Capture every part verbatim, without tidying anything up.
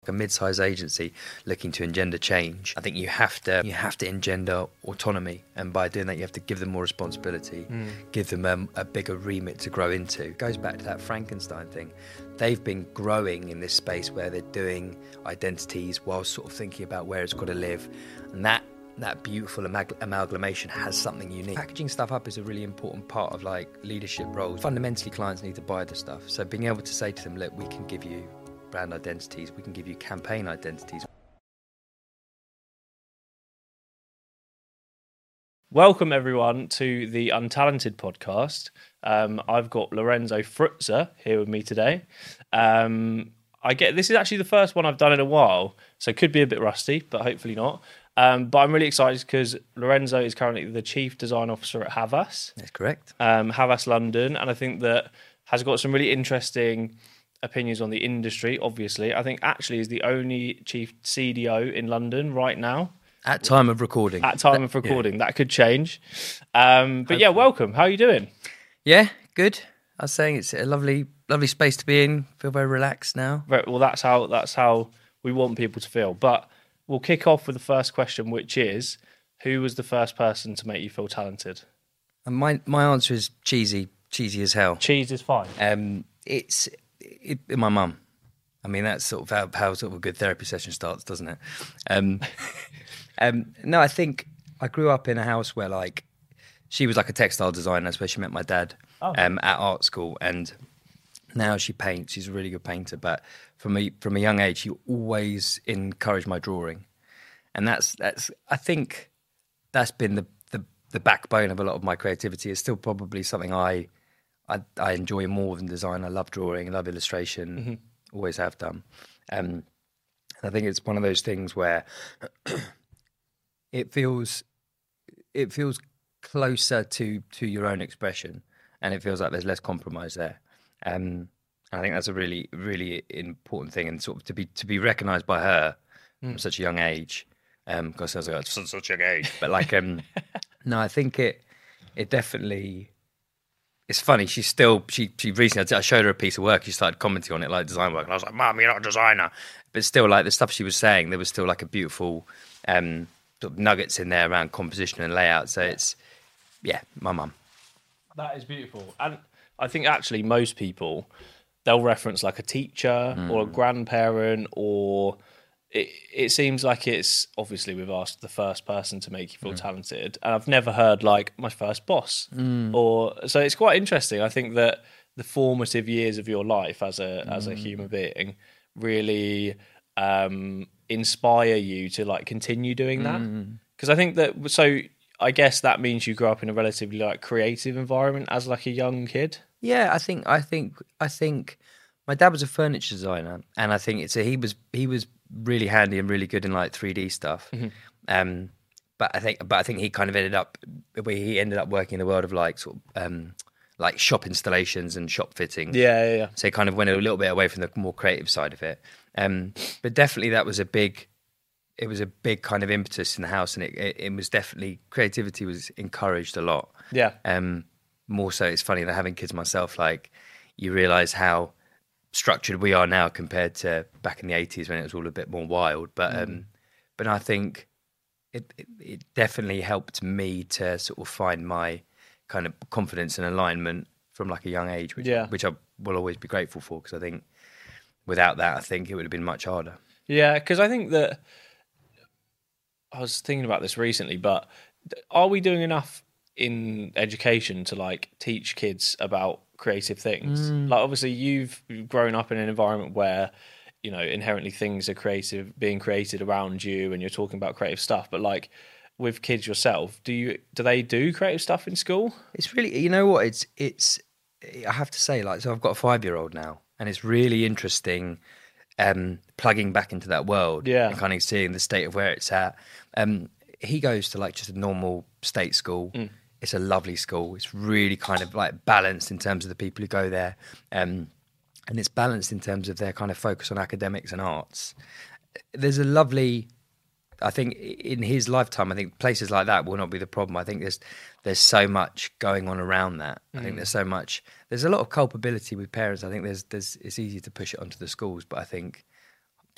a mid-sized agency looking to engender change, I think you have to you have to engender autonomy, and by doing that you have to give them more responsibility, mm. give them um, a bigger remit to grow into. It goes back to that Frankenstein thing. They've been growing in this space where they're doing identities while sort of thinking about where it's got to live, and that that beautiful amag- amalgamation has something unique. Packaging stuff up is a really important part of like leadership roles. Fundamentally, clients need to buy the stuff, so being able to say to them, look, we can give you brand identities, we can give you campaign identities. Welcome everyone to the Untalented podcast. Um, I've got Lorenzo Frutzer here with me today. Um, I get this is actually the first one I've done in a while, so it could be a bit rusty, but hopefully not. Um, but I'm really excited because Lorenzo is currently the Chief Design Officer at Havas. That's correct. Um, Havas London, and I think that has got some really interesting opinions on the industry, obviously. I think actually is the only chief C D O in London right now. At time of recording. At time that, of recording. Yeah. That could change. Um, but Hopefully. yeah, welcome. How are you doing? Yeah, good. I was saying it's a lovely lovely space to be in. Feel very relaxed now. Right, well, that's how that's how we want people to feel. But we'll kick off with the first question, which is, who was the first person to make you feel talented? And my, my answer is cheesy, cheesy as hell. Cheese is fine. Um, it's... It, it, my mum. I mean, that's sort of how, how sort of a good therapy session starts, doesn't it? Um, um, no, I think I grew up in a house where, like, she was like a textile designer. That's where she met my dad oh. um, at art school, and now she paints. She's a really good painter. But from a from a young age, she always encouraged my drawing, and that's that's. I think that's been the the, the backbone of a lot of my creativity. It's still probably something I. I, I enjoy more than design. I love drawing, I love illustration, mm-hmm. always have done. Um, and I think it's one of those things where it feels it feels closer to, to your own expression, and it feels like there's less compromise there. Um, I think that's a really, really important thing, and sort of to be to be recognised by her mm. from such a young age. Um, because I was like, such, such a young age, but like, um, no, I think it it definitely. It's funny, she's still, she she recently, I showed her a piece of work, she started commenting on it, like design work, and I was like, Mum, you're not a designer. But still, like, the stuff she was saying, there was still, like, a beautiful um, sort of nuggets in there around composition and layout. So it's, yeah, my mum. That is beautiful. And I think, actually, most people, they'll reference, like, a teacher mm. or a grandparent, or it, it seems like it's, obviously, we've asked the first person to make you feel mm. talented, and I've never heard, like, my first boss. Mm. Or so it's quite interesting. I think that the formative years of your life as a mm. as a human being really um, inspire you to, like, continue doing that. Because mm. I think that, so I guess that means you grew up in a relatively, like, creative environment as, like, a young kid. Yeah, I think, I think, I think my dad was a furniture designer, and I think it's a, he was, he was, really handy and really good in like three D stuff. Mm-hmm. Um, but I think, but I think he kind of ended up, he ended up working in the world of like sort of um, like shop installations and shop fitting. Yeah, yeah, yeah. So he kind of went a little bit away from the more creative side of it. Um, but definitely that was a big, it was a big kind of impetus in the house, and it, it, it was definitely, creativity was encouraged a lot. Yeah. Um, more so, it's funny that having kids myself, like you realise how structured we are now compared to back in the eighties when it was all a bit more wild. But mm. um, but I think it, it it definitely helped me to sort of find my kind of confidence and alignment from like a young age, which yeah. which I will always be grateful for, because I think without that, I think it would have been much harder. Yeah, because I think that I was thinking about this recently, but are we doing enough in education to like teach kids about creative things? Mm. Like, obviously you've grown up in an environment where, you know, inherently things are creative, being created around you, and you're talking about creative stuff, but like with kids yourself, do you do they do creative stuff in school? It's really, you know what, it's it's I have to say, like, so I've got a five-year-old now, and it's really interesting um plugging back into that world, yeah, and kind of seeing the state of where it's at. Um he goes to like just a normal state school. Mm. It's a lovely school. It's really kind of like balanced in terms of the people who go there. Um, and it's balanced in terms of their kind of focus on academics and arts. There's a lovely, I think in his lifetime, I think places like that will not be the problem. I think there's there's so much going on around that. Mm. I think there's so much, there's a lot of culpability with parents. I think there's, there's it's easy to push it onto the schools, but I think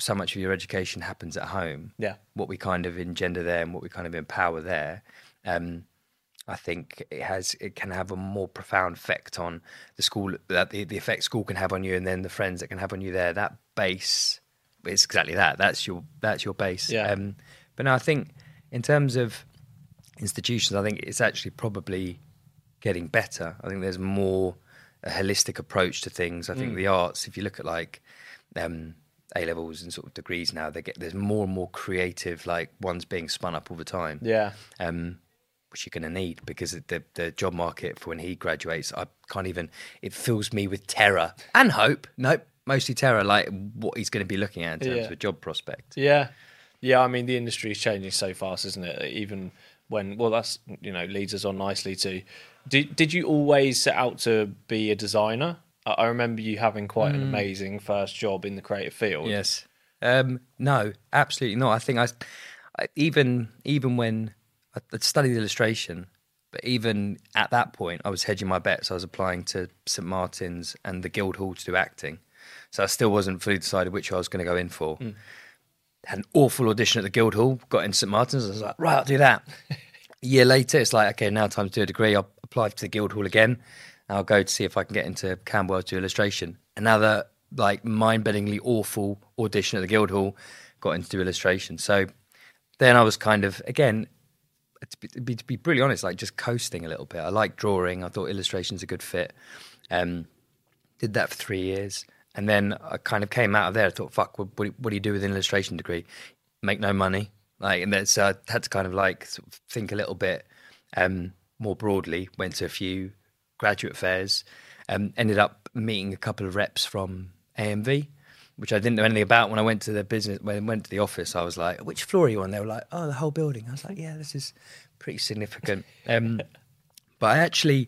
so much of your education happens at home. Yeah. What we kind of engender there and what we kind of empower there, um, I think it has it can have a more profound effect on the school, that the, the effect school can have on you, and then the friends that can have on you there. That base, it's exactly that. That's your that's your base. Yeah. Um, but no, I think in terms of institutions, I think it's actually probably getting better. I think there's more a holistic approach to things. I think Mm. the arts, if you look at like um, A levels and sort of degrees now, they get there's more and more creative like ones being spun up all the time. Yeah. Um, which you're going to need, because the the job market for when he graduates, I can't even. It fills me with terror and hope. Nope, mostly terror. Like what he's going to be looking at in terms Yeah. of a job prospect. Yeah. Yeah, I mean, the industry is changing so fast, isn't it? Even when, well, that's, you know, leads us on nicely to, did, did you always set out to be a designer? I I remember you having quite an amazing first job in the creative field. Yes. Um, no, absolutely not. I think I, I even even when I I'd studied illustration, but even at that point, I was hedging my bets. I was applying to St Martin's and the Guildhall to do acting, so I still wasn't fully decided which I was going to go in for. Mm. Had an awful audition at the Guildhall, got in St Martin's. I was like, right, I'll do that. A year later, it's like, okay, now time to do a degree. I'll apply to the Guildhall again. And I'll go to see if I can get into Camberwell to do illustration. Another like mind-bendingly awful audition at the Guildhall, got into do illustration. So then I was kind of, again, to be, to be, to be brutally honest, like just coasting a little bit. I like drawing. I thought illustration's a good fit. Um, did that for three years. And then I kind of came out of there. I thought, fuck, what, what do you do with an illustration degree? Make no money. Like, and then, so I had to kind of like sort of think a little bit um, more broadly. Went to a few graduate fairs. Um, ended up meeting a couple of reps from A M V, which I didn't know anything about. When I went to the business, when I went to the office, I was like, which floor are you on? They were like, oh, the whole building. I was like, yeah, this is pretty significant. Um, but I actually...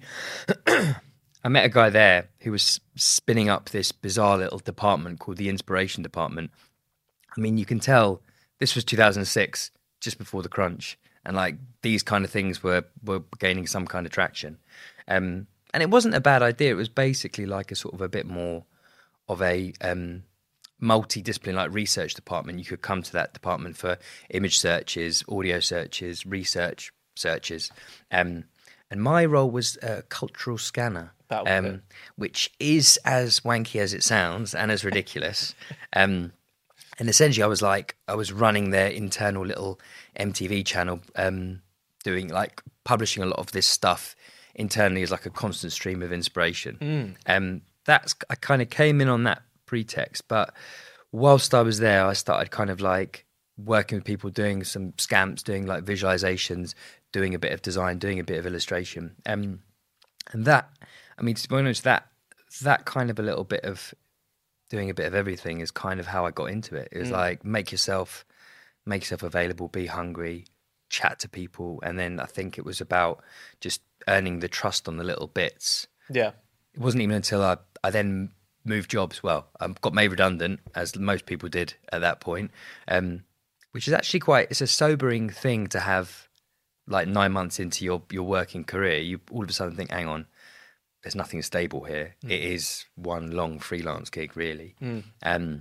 I met a guy there who was spinning up this bizarre little department called the Inspiration Department. I mean, you can tell this was two thousand six, just before the crunch, and like these kind of things were were gaining some kind of traction. Um, and it wasn't a bad idea. It was basically like a sort of a bit more of a um, multidisciplinary like research department. You could come to that department for image searches, audio searches, research searches. Um, and my role was a cultural scanner. Um, which is as wanky as it sounds and as ridiculous. um, and essentially, I was like, I was running their internal little M T V channel, um, doing like publishing a lot of this stuff internally as like a constant stream of inspiration. Mm. Um, that's I kind of came in on that pretext, but whilst I was there, I started kind of like working with people, doing some scamps, doing like visualizations, doing a bit of design, doing a bit of illustration, um, and that. I mean, to be honest, that that kind of a little bit of doing a bit of everything is kind of how I got into it. It was mm. like make yourself, make yourself available, be hungry, chat to people, and then I think it was about just earning the trust on the little bits. Yeah, it wasn't even until I I then moved jobs. Well, I got made redundant, as most people did at that point, um, which is actually quite. It's a sobering thing to have, like nine months into your your working career, you all of a sudden think, hang on. There's nothing stable here. Mm. It is one long freelance gig, really. Mm. Um,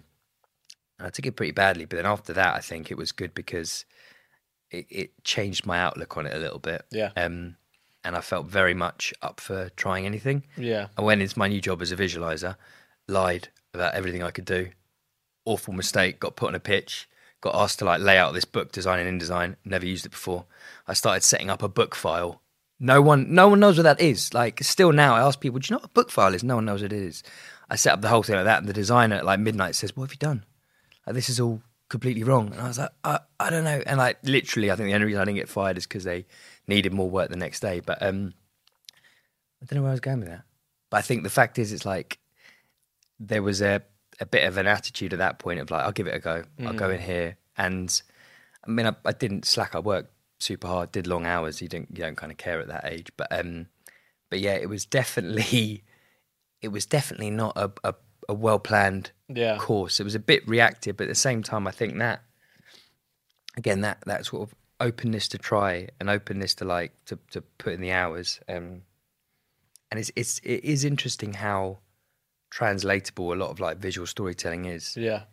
I took it pretty badly, but then after that, I think it was good because it, it changed my outlook on it a little bit. Yeah. Um, and I felt very much up for trying anything. Yeah. I went into my new job as a visualizer, lied about everything I could do. Awful mistake. Got put on a pitch. Got asked to like lay out this book, Design and InDesign. Never used it before. I started setting up a book file. No one, no one knows what that is. Like, still now, I ask people, do you know what a book file is? No one knows what it is. I set up the whole thing like that, and the designer at like midnight says, "What have you done? Like, this is all completely wrong." And I was like, I, I don't know. And like, literally, I think the only reason I didn't get fired is because they needed more work the next day. But um, I don't know where I was going with that. But I think the fact is, it's like there was a a bit of an attitude at that point of like, I'll give it a go. Mm. I'll go in here, and I mean, I, I didn't slack. I worked super hard, did long hours. You don't you don't kind of care at that age, but um, but yeah, it was definitely it was definitely not a a, a well planned yeah. course. It was a bit reactive, but at the same time, I think that again that that sort of openness to try and openness to like to to put in the hours, um, and it's it's it is interesting how translatable a lot of like visual storytelling is. Yeah.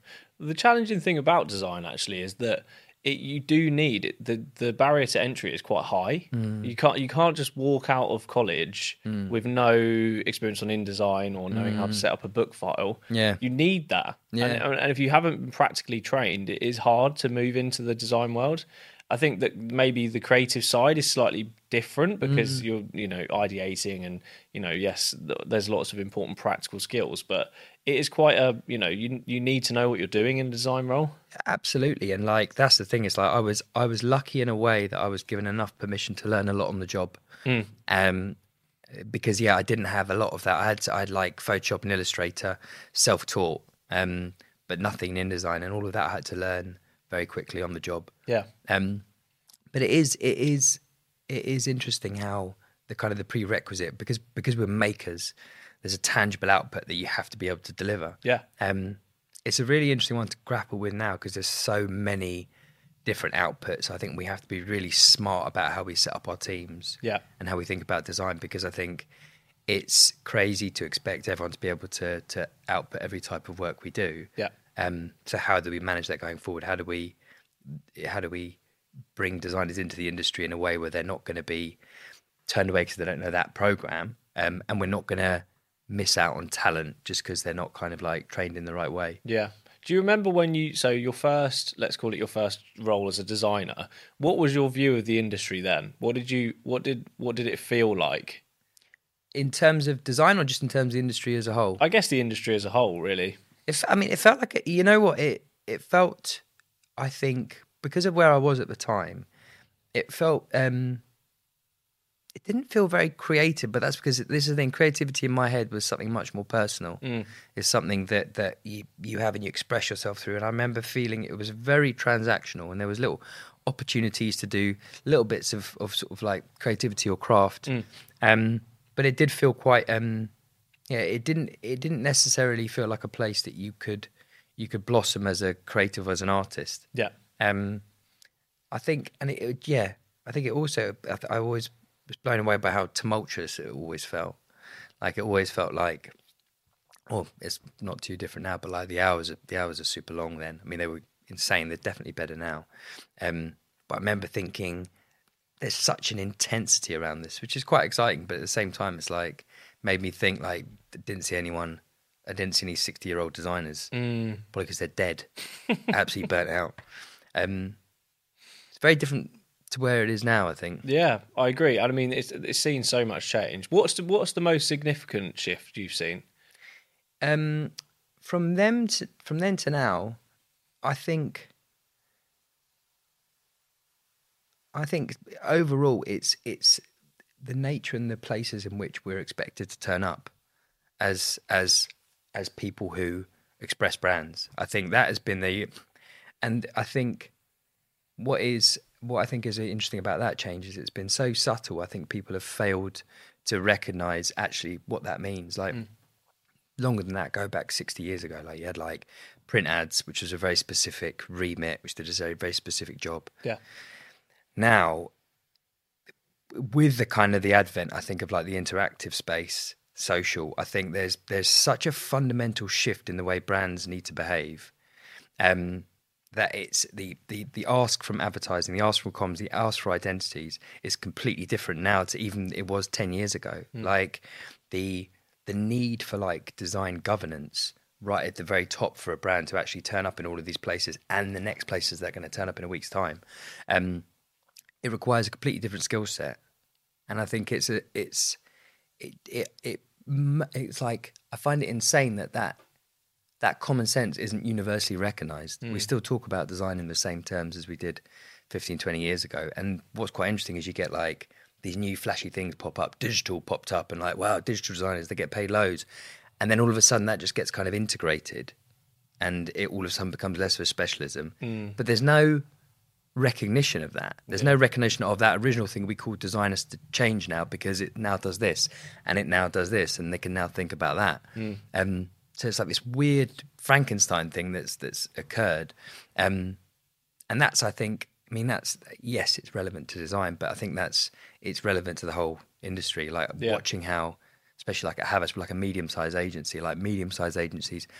The challenging thing about design actually is that it, you do need it, the the barrier to entry is quite high. Mm. You can't you can't just walk out of college mm. with no experience on InDesign or knowing mm. how to set up a book file. Yeah, you need that. Yeah. And, and if you haven't been practically trained, it is hard to move into the design world. I think that maybe the creative side is slightly different because mm. you're, you know, ideating and, you know, yes, th- there's lots of important practical skills, but it is quite a, you know, you you need to know what you're doing in a design role. Absolutely. And like, that's the thing, is like, I was, I was lucky in a way that I was given enough permission to learn a lot on the job. Mm. Um, because yeah, I didn't have a lot of that. I had, I had like Photoshop and Illustrator, self-taught, um, but nothing in InDesign, and all of that I had to learn very quickly on the job. Yeah. Um, but it is it is it is interesting how the kind of the prerequisite, because because we're makers, there's a tangible output that you have to be able to deliver. Yeah. Um, it's a really interesting one to grapple with now because there's so many different outputs. I think we have to be really smart about how we set up our teams. Yeah. And how we think about design, because I think it's crazy to expect everyone to be able to to output every type of work we do. Yeah. Um, so how do we manage that going forward? How do we, how do we bring designers into the industry in a way where they're not going to be turned away because they don't know that program, um, and we're not going to miss out on talent just because they're not kind of like trained in the right way? Yeah. Do you remember when you, so your first, let's call it your first role as a designer, what was your view of the industry then? What did you, what did, what did it feel like? In terms of design, or just in terms of the industry as a whole? I guess the industry as a whole, really. If, I mean, it felt like, you know what, it it felt, I think, because of where I was at the time, it felt, um, it didn't feel very creative, but that's because this is the thing, creativity in my head was something much more personal. Mm. It's something that, that you, you have and you express yourself through. And I remember feeling it was very transactional, and there was little opportunities to do little bits of, of sort of like creativity or craft. Mm. Um, but it did feel quite... Um, Yeah, it didn't. It didn't necessarily feel like a place that you could you could blossom as a creative, as an artist. Yeah. Um, I think, and it, it, yeah, I think it also. I, th- I always was blown away by how tumultuous it always felt. Like it always felt like, well, it's not too different now, but like the hours, are, the hours are super long then. I mean, they were insane. They're definitely better now. Um, but I remember thinking, there's such an intensity around this, which is quite exciting. But at the same time, it's like made me think like didn't see anyone. I didn't see any sixty-year-old designers, mm. probably because they're dead, absolutely burnt out. Um, it's very different to where it is now, I think. Yeah, I agree. I mean, it's it's seen so much change. What's the what's the most significant shift you've seen? Um, from them to from then to now, I think. I think overall, it's it's the nature and the places in which we're expected to turn up as as as people who express brands. I think that has been the, and I think what is what I think is interesting about that change is it's been so subtle. I think people have failed to recognise actually what that means. Like mm. longer than that, go back sixty years ago. Like you had like print ads, which was a very specific remit, which did a very very specific job. Yeah. Now, with the kind of the advent, I think, of like the interactive space, social, I think there's there's such a fundamental shift in the way brands need to behave, um, that it's the, the the ask from advertising, the ask from comms, the ask for identities is completely different now to even it was ten years ago. Mm. Like the the need for like design governance right at the very top for a brand to actually turn up in all of these places and the next places they're going to turn up in a week's time. Um, it requires a completely different skill set. And I think it's a, it's, it, it, it, it's like, I find it insane that that, that common sense isn't universally recognized. Mm. We still talk about design in the same terms as we did fifteen, twenty years ago. And what's quite interesting is you get like these new flashy things pop up, digital popped up and like, wow, digital designers, they get paid loads. And then all of a sudden that just gets kind of integrated and it all of a sudden becomes less of a specialism. Mm. But there's no recognition of that. There's yeah. no recognition of that original thing we call designers to change now because it now does this and it now does this and they can now think about that. Mm. Um, so it's like this weird Frankenstein thing that's that's occurred. Um, and that's, I think, I mean, that's, yes, it's relevant to design, but I think that's, it's relevant to the whole industry. Like yeah. watching how, especially like at Havas, we're like a medium-sized agency, like medium-sized agencies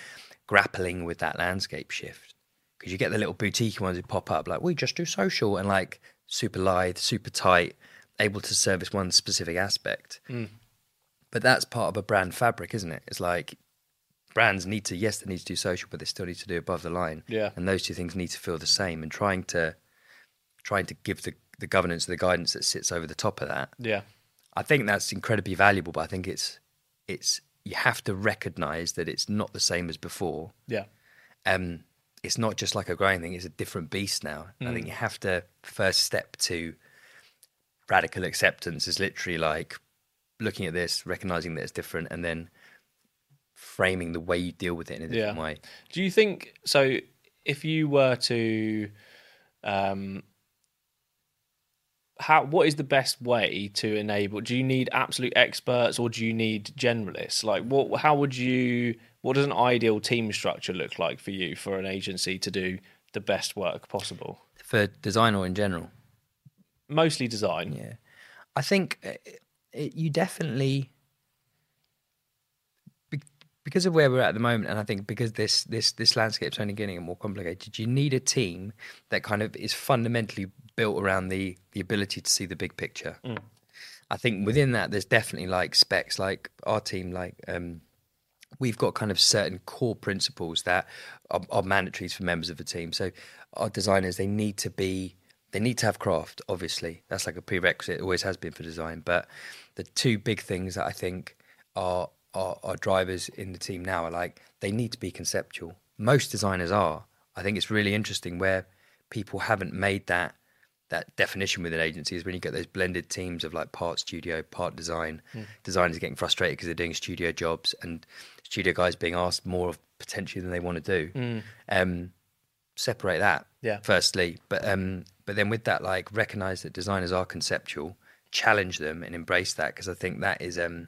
grappling with that landscape shift. Because you get the little boutique ones who pop up, like, we just do social, and like super lithe, super tight, able to service one specific aspect. Mm. But that's part of a brand fabric, isn't it? It's like brands need to, yes, they need to do social, but they still need to do above the line. Yeah. And those two things need to feel the same. And trying to trying to give the, the governance, the guidance that sits over the top of that. Yeah. I think that's incredibly valuable, but I think it's it's you have to recognise that it's not the same as before. Yeah. Um, it's not just like a growing thing; it's a different beast now. Mm. I think you have to first step to radical acceptance is literally like looking at this, recognising that it's different, and then framing the way you deal with it in a different yeah. way. Do you think so? If you were to, um, how what is the best way to enable? Do you need absolute experts or do you need generalists? Like, what? How would you? What does an ideal team structure look like for you for an agency to do the best work possible? For design or in general? Mostly design. Yeah, I think it, it, you definitely. Because of where we're at at the moment, and I think because this this this landscape's only getting more complicated, you need a team that kind of is fundamentally built around the the ability to see the big picture. Mm. I think within that, there's definitely like specs, like our team, like um, we've got kind of certain core principles that are, are mandatories for members of the team. So our designers, they need to be, they need to have craft. Obviously, that's like a prerequisite. It always has been for design. But the two big things that I think are Our, our drivers in the team now are like, they need to be conceptual. Most designers are. I think it's really interesting where people haven't made that that definition within agencies when you get those blended teams of like part studio, part design. Mm. Designers getting frustrated because they're doing studio jobs and studio guys being asked more of potentially than they want to do. Mm. Um, separate that, yeah. firstly. But um, but then with that, like recognise that designers are conceptual, challenge them and embrace that, because I think that is... Um,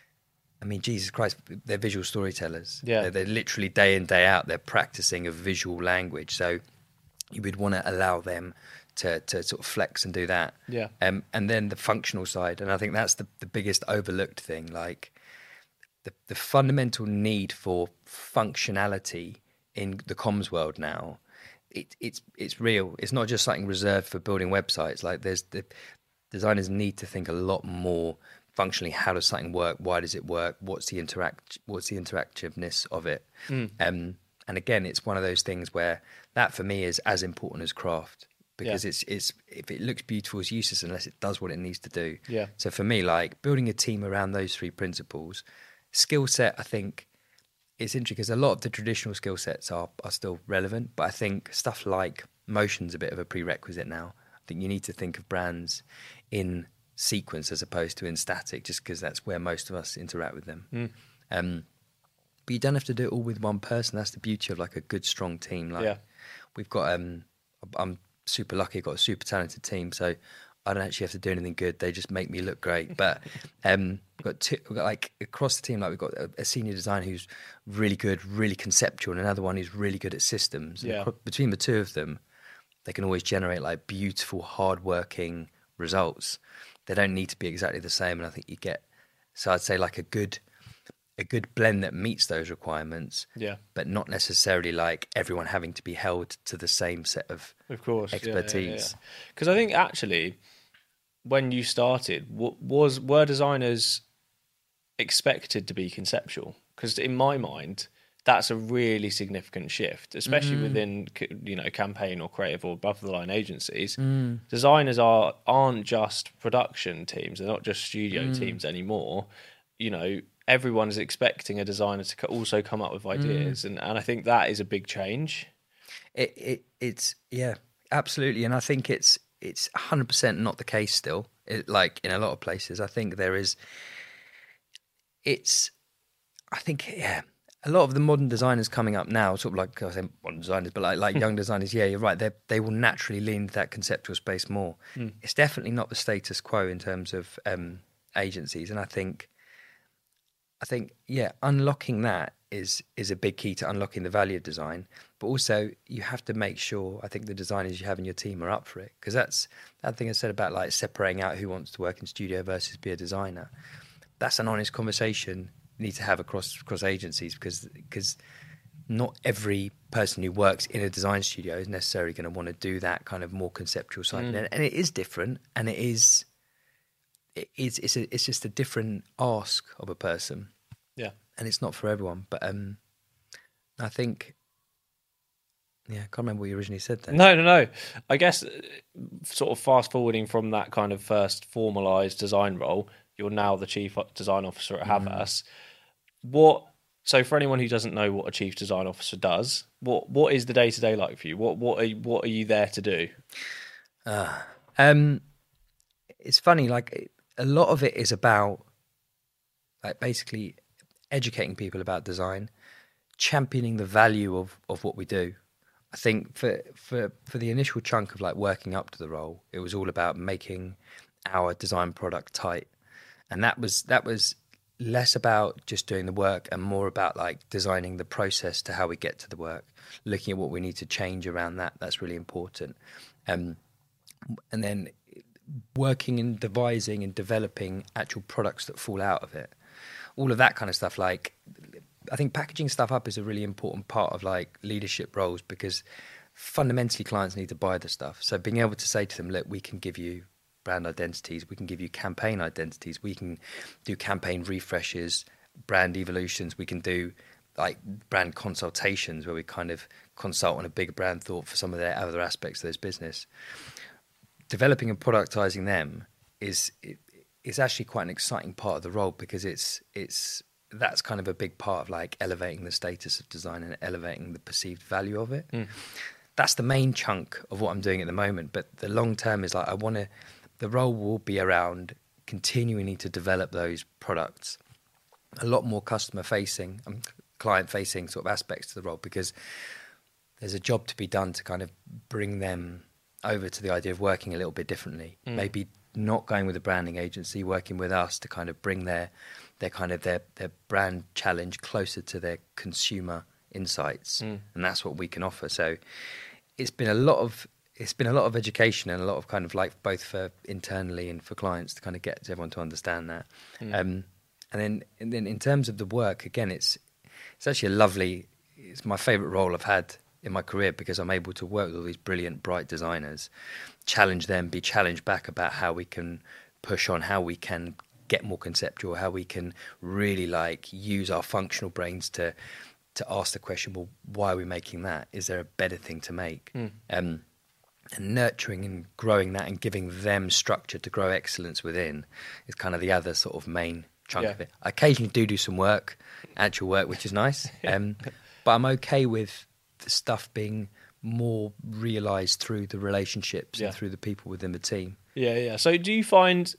I mean, Jesus Christ, they're visual storytellers. Yeah. They're, they're literally day in, day out, they're practicing a visual language. So you would want to allow them to, to sort of flex and do that. Yeah. Um, and then the functional side, and I think that's the, the biggest overlooked thing, like the, the fundamental need for functionality in the comms world now. It, it's it's real. It's not just something reserved for building websites. Like there's the designers need to think a lot more functionally. How does something work? Why does it work? What's the interact? What's the interactiveness of it? Mm. Um, and again, it's one of those things where that for me is as important as craft, because yeah. it's it's if it looks beautiful, it's useless unless it does what it needs to do. Yeah. So for me, like building a team around those three principles, skill set, I think it's interesting because a lot of the traditional skill sets are are still relevant, but I think stuff like motion's a bit of a prerequisite now. I think you need to think of brands in sequence as opposed to in static, just because that's where most of us interact with them. Mm. Um, but you don't have to do it all with one person. That's the beauty of like a good, strong team. Like yeah. we've got, um, I'm super lucky, got a super talented team, so I don't actually have to do anything good. They just make me look great. But um, we've got two, we've got like across the team, like we've got a, a senior designer who's really good, really conceptual, and another one who's really good at systems. Yeah. And between the two of them, they can always generate like beautiful, hardworking results. They don't need to be exactly the same, and I think you get. So I'd say like a good, a good blend that meets those requirements. Yeah. But not necessarily like everyone having to be held to the same set of, of course, expertise. Because yeah, yeah, yeah. I think actually, when you started, was were designers expected to be conceptual? Because in my mind, that's a really significant shift, especially mm. within, you know, campaign or creative or above the line agencies. Mm. Designers are aren't just production teams; they're not just studio mm. teams anymore. You know, everyone is expecting a designer to also come up with ideas, mm. and and I think that is a big change. It it it's yeah, absolutely, and I think it's it's one hundred percent not the case still. It, like in a lot of places, I think there is. It's, I think yeah. A lot of the modern designers coming up now, sort of like I say modern designers, but like like young designers, yeah, you're right. They they will naturally lean into that conceptual space more. Mm. It's definitely not the status quo in terms of um, agencies, and I think, I think yeah, unlocking that is is a big key to unlocking the value of design. But also, you have to make sure I think the designers you have in your team are up for it, because that's that thing I said about like separating out who wants to work in studio versus be a designer. That's an honest conversation need to have across across agencies, because because not every person who works in a design studio is necessarily going to want to do that kind of more conceptual side. Mm. And, and it is different, and it is, it is it's, a, it's just a different ask of a person. Yeah. And it's not for everyone. But um, I think, yeah, I can't remember what you originally said there. No, no, no. I guess uh, sort of fast forwarding from that kind of first formalised design role, you're now the chief design officer at Havas. Mm. What? So for anyone who doesn't know what a chief design officer does, what what is the day to day like for you? What what are you, what are you there to do? Uh, um, it's funny. Like a lot of it is about, like basically, educating people about design, championing the value of, of what we do. I think for, for for the initial chunk of like working up to the role, it was all about making our design product tight, and that was that was less about just doing the work and more about like designing the process to how we get to the work, looking at what we need to change around that. That's really important, um, and then working and devising and developing actual products that fall out of it. All of that kind of stuff. Like, I think packaging stuff up is a really important part of like leadership roles, because fundamentally clients need to buy the stuff. So being able to say to them, look, we can give you brand identities, we can give you campaign identities, we can do campaign refreshes, brand evolutions, we can do like brand consultations where we kind of consult on a bigger brand thought for some of their other aspects of this business. Developing and productizing them is it, it's actually quite an exciting part of the role, because it's it's that's kind of a big part of like elevating the status of design and elevating the perceived value of it. Mm. That's the main chunk of what I'm doing at the moment. But the long term is like I want to. The role will be around continuing to develop those products, a lot more customer facing, um, client facing sort of aspects to the role, because there's a job to be done to kind of bring them over to the idea of working a little bit differently. Mm. Maybe not going with a branding agency, working with us to kind of bring their their kind of their, their brand challenge closer to their consumer insights. Mm. And that's what we can offer. So it's been a lot of it's been a lot of education and a lot of kind of like both for internally and for clients to kind of get everyone to understand that. Mm. Um, and then and then in terms of the work, again, it's it's actually a lovely, it's my favorite role I've had in my career, because I'm able to work with all these brilliant, bright designers, challenge them, be challenged back about how we can push on, how we can get more conceptual, how we can really like use our functional brains to to ask the question, well, why are we making that? Is there a better thing to make? Mm. Um, and nurturing and growing that and giving them structure to grow excellence within is kind of the other sort of main chunk yeah. of it. I occasionally do do some work, actual work, which is nice. Um, but I'm okay with the stuff being more realised through the relationships yeah. and through the people within the team. Yeah, yeah. So do you find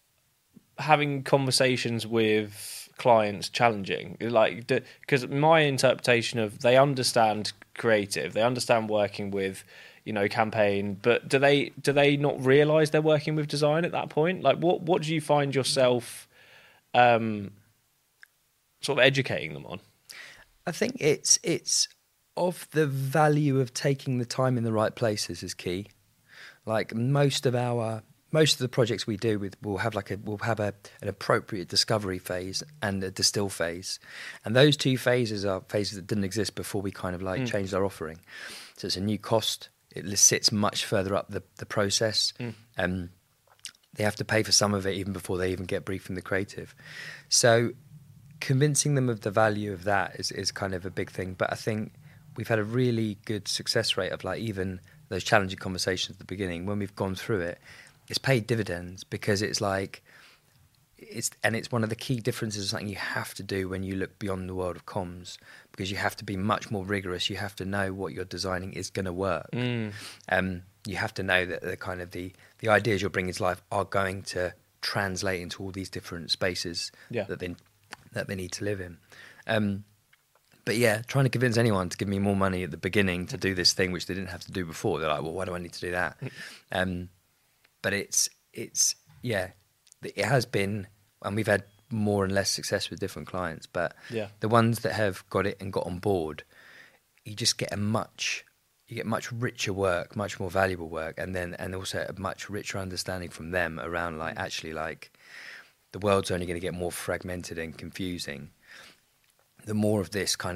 having conversations with clients challenging? Like, because my interpretation of, they understand creative, they understand working with, you know, campaign, but do they do they not realise they're working with design at that point? Like, what what do you find yourself um, sort of educating them on? I think it's it's of the value of taking the time in the right places is key. Like most of our most of the projects we do with will have like a will have a an appropriate discovery phase and a distill phase, and those two phases are phases that didn't exist before we kind of like mm. changed our offering. So it's a new cost. It sits much further up the the process. Mm. Um, they have to pay for some of it even before they even get briefed from the creative. So convincing them of the value of that is is kind of a big thing. But I think we've had a really good success rate of like even those challenging conversations at the beginning. When we've gone through it, it's paid dividends, because it's like it's and it's one of the key differences of something you have to do when you look beyond the world of comms, because you have to be much more rigorous. You have to know what you're designing is going to work. Mm. Um, you have to know that the kind of the the ideas you're bringing to life are going to translate into all these different spaces yeah. that they that they need to live in. Um, But yeah, trying to convince anyone to give me more money at the beginning to do this thing which they didn't have to do before. They're like, well, why do I need to do that? Um, but it's, it's yeah, it has been, and we've had more and less success with different clients, but yeah. the ones that have got it and got on board, you just get a much, you get much richer work, much more valuable work, and then, and also a much richer understanding from them around like, actually like, the world's only going to get more fragmented and confusing. The more of this kind of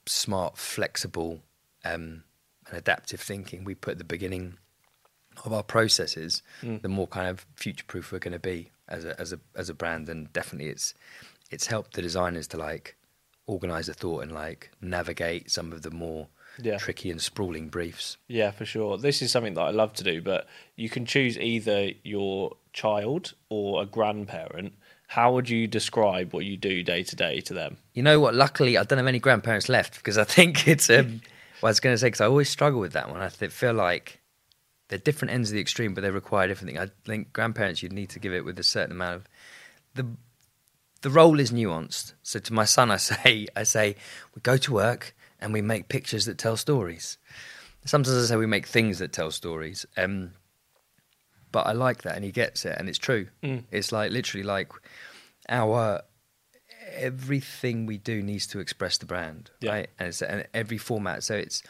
smart, flexible, um, and adaptive thinking we put at the beginning of our processes, mm. the more kind of future-proof we're going to be as a as a as a brand. And definitely, it's it's helped the designers to like organize a thought and like navigate some of the more yeah. tricky and sprawling briefs. Yeah, for sure. This is something that I love to do, but you can choose either your child or a grandparent. How would you describe what you do day to day to them? You know what? Luckily, I don't have any grandparents left because I think it's. Um, well, I was going to say because I always struggle with that one. I th- feel like they're different ends of the extreme, but they require different things. I think grandparents, you'd need to give it with a certain amount of the. The role is nuanced. So to my son, I say, I say, we go to work and we make pictures that tell stories. Sometimes I say we make things that tell stories. Um, but I like that, and he gets it, and it's true. Mm. It's like literally like our everything we do needs to express the brand, yeah. right? And it's and every format. So it's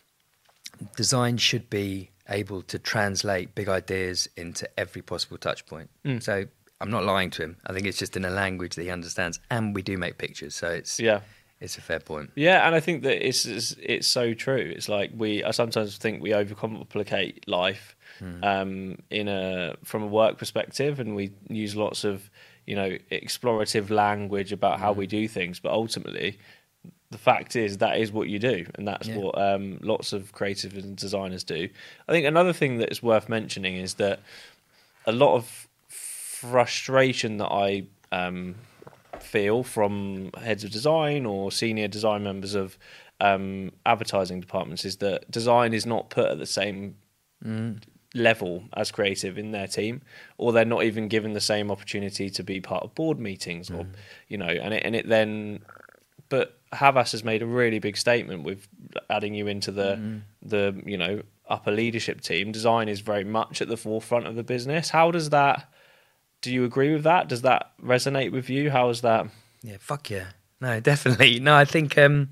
design should be able to translate big ideas into every possible touch point. Mm. So. I'm not lying to him. I think it's just in a language that he understands, and we do make pictures, so it's yeah, it's a fair point. Yeah, and I think that it's it's, it's so true. It's like we I sometimes think we overcomplicate life mm. um, in a from a work perspective, and we use lots of you know explorative language about how mm. we do things, but ultimately, the fact is that is what you do, and that's yeah. what um, lots of creative and designers do. I think another thing that is worth mentioning is that a lot of frustration that I um, feel from heads of design or senior design members of um, advertising departments is that design is not put at the same mm. level as creative in their team, or they're not even given the same opportunity to be part of board meetings, mm. or you know, and it and it then. But Havas has made a really big statement with adding you into the mm. the you know upper leadership team. Design is very much at the forefront of the business. How does that? Do you agree with that? Does that resonate with you? How is that? Yeah, fuck yeah. No, definitely. No, I think um,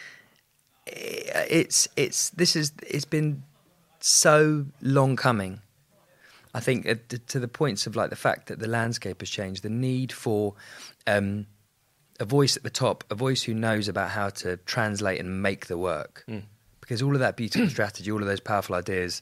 it's it's this is it's been so long coming. I think uh, to the points of like the fact that the landscape has changed, the need for um, a voice at the top, a voice who knows about how to translate and make the work, mm. because all of that beautiful strategy, all of those powerful ideas.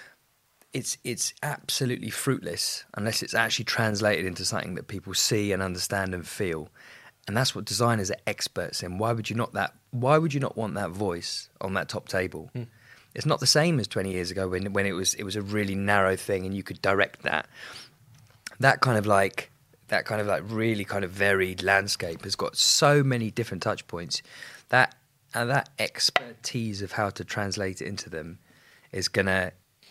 It's it's absolutely fruitless unless it's actually translated into something that people see and understand and feel, and that's what designers are experts in. Why would you not that? Why would you not want that voice on that top table? Mm. It's not the same as twenty years ago when when it was it was a really narrow thing and you could direct that. That kind of like that kind of like really kind of varied landscape has got so many different touch points. That and that expertise of how to translate it into them is gonna.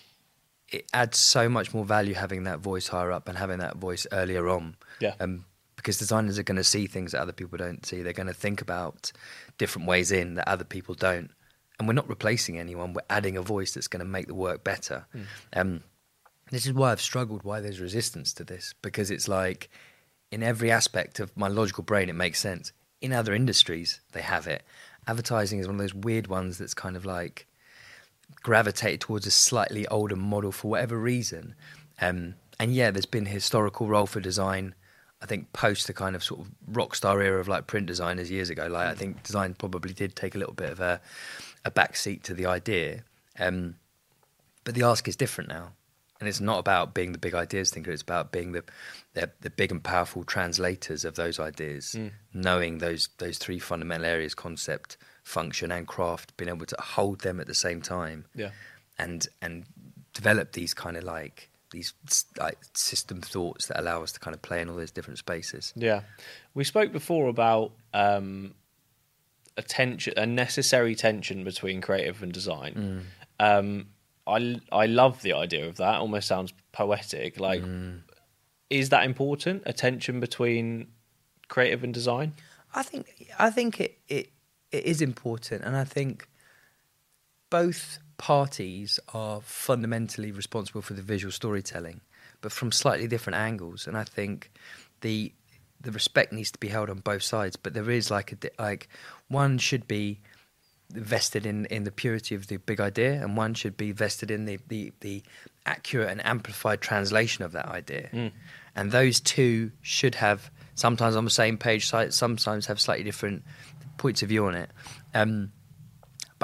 It adds so much more value having that voice higher up and having that voice earlier on. Yeah. Um, because designers are going to see things that other people don't see. They're going to think about different ways in that other people don't. And we're not replacing anyone. We're adding a voice that's going to make the work better. Mm. Um, this is why I've struggled, why there's resistance to this. Because it's like, in every aspect of my logical brain, it makes sense. In other industries, they have it. Advertising is one of those weird ones that's kind of like... gravitated towards a slightly older model for whatever reason. Um, and yeah, there's been a historical role for design, I think, post the kind of sort of rock star era of like print designers years ago. Like I think design probably did take a little bit of a, a backseat to the idea. Um, but the ask is different now. And it's not about being the big ideas thinker, it's about being the the, the big and powerful translators of those ideas, mm. knowing those those three fundamental areas, concept, function and craft, being able to hold them at the same time, yeah, and and develop these kind of like these like system thoughts that allow us to kind of play in all those different spaces. Yeah, we spoke before about um, a tension, a necessary tension between creative and design. Mm. Um, I I love the idea of that. Almost sounds poetic. Like, mm. is that important? A tension between creative and design? I think I think it it. It is important, and I think both parties are fundamentally responsible for the visual storytelling, but from slightly different angles. And I think the the respect needs to be held on both sides. But there is like a like one should be vested in, in the purity of the big idea, and one should be vested in the the, the accurate and amplified translation of that idea. Mm. And those two should have sometimes on the same page, sometimes have slightly different points of view on it. Um,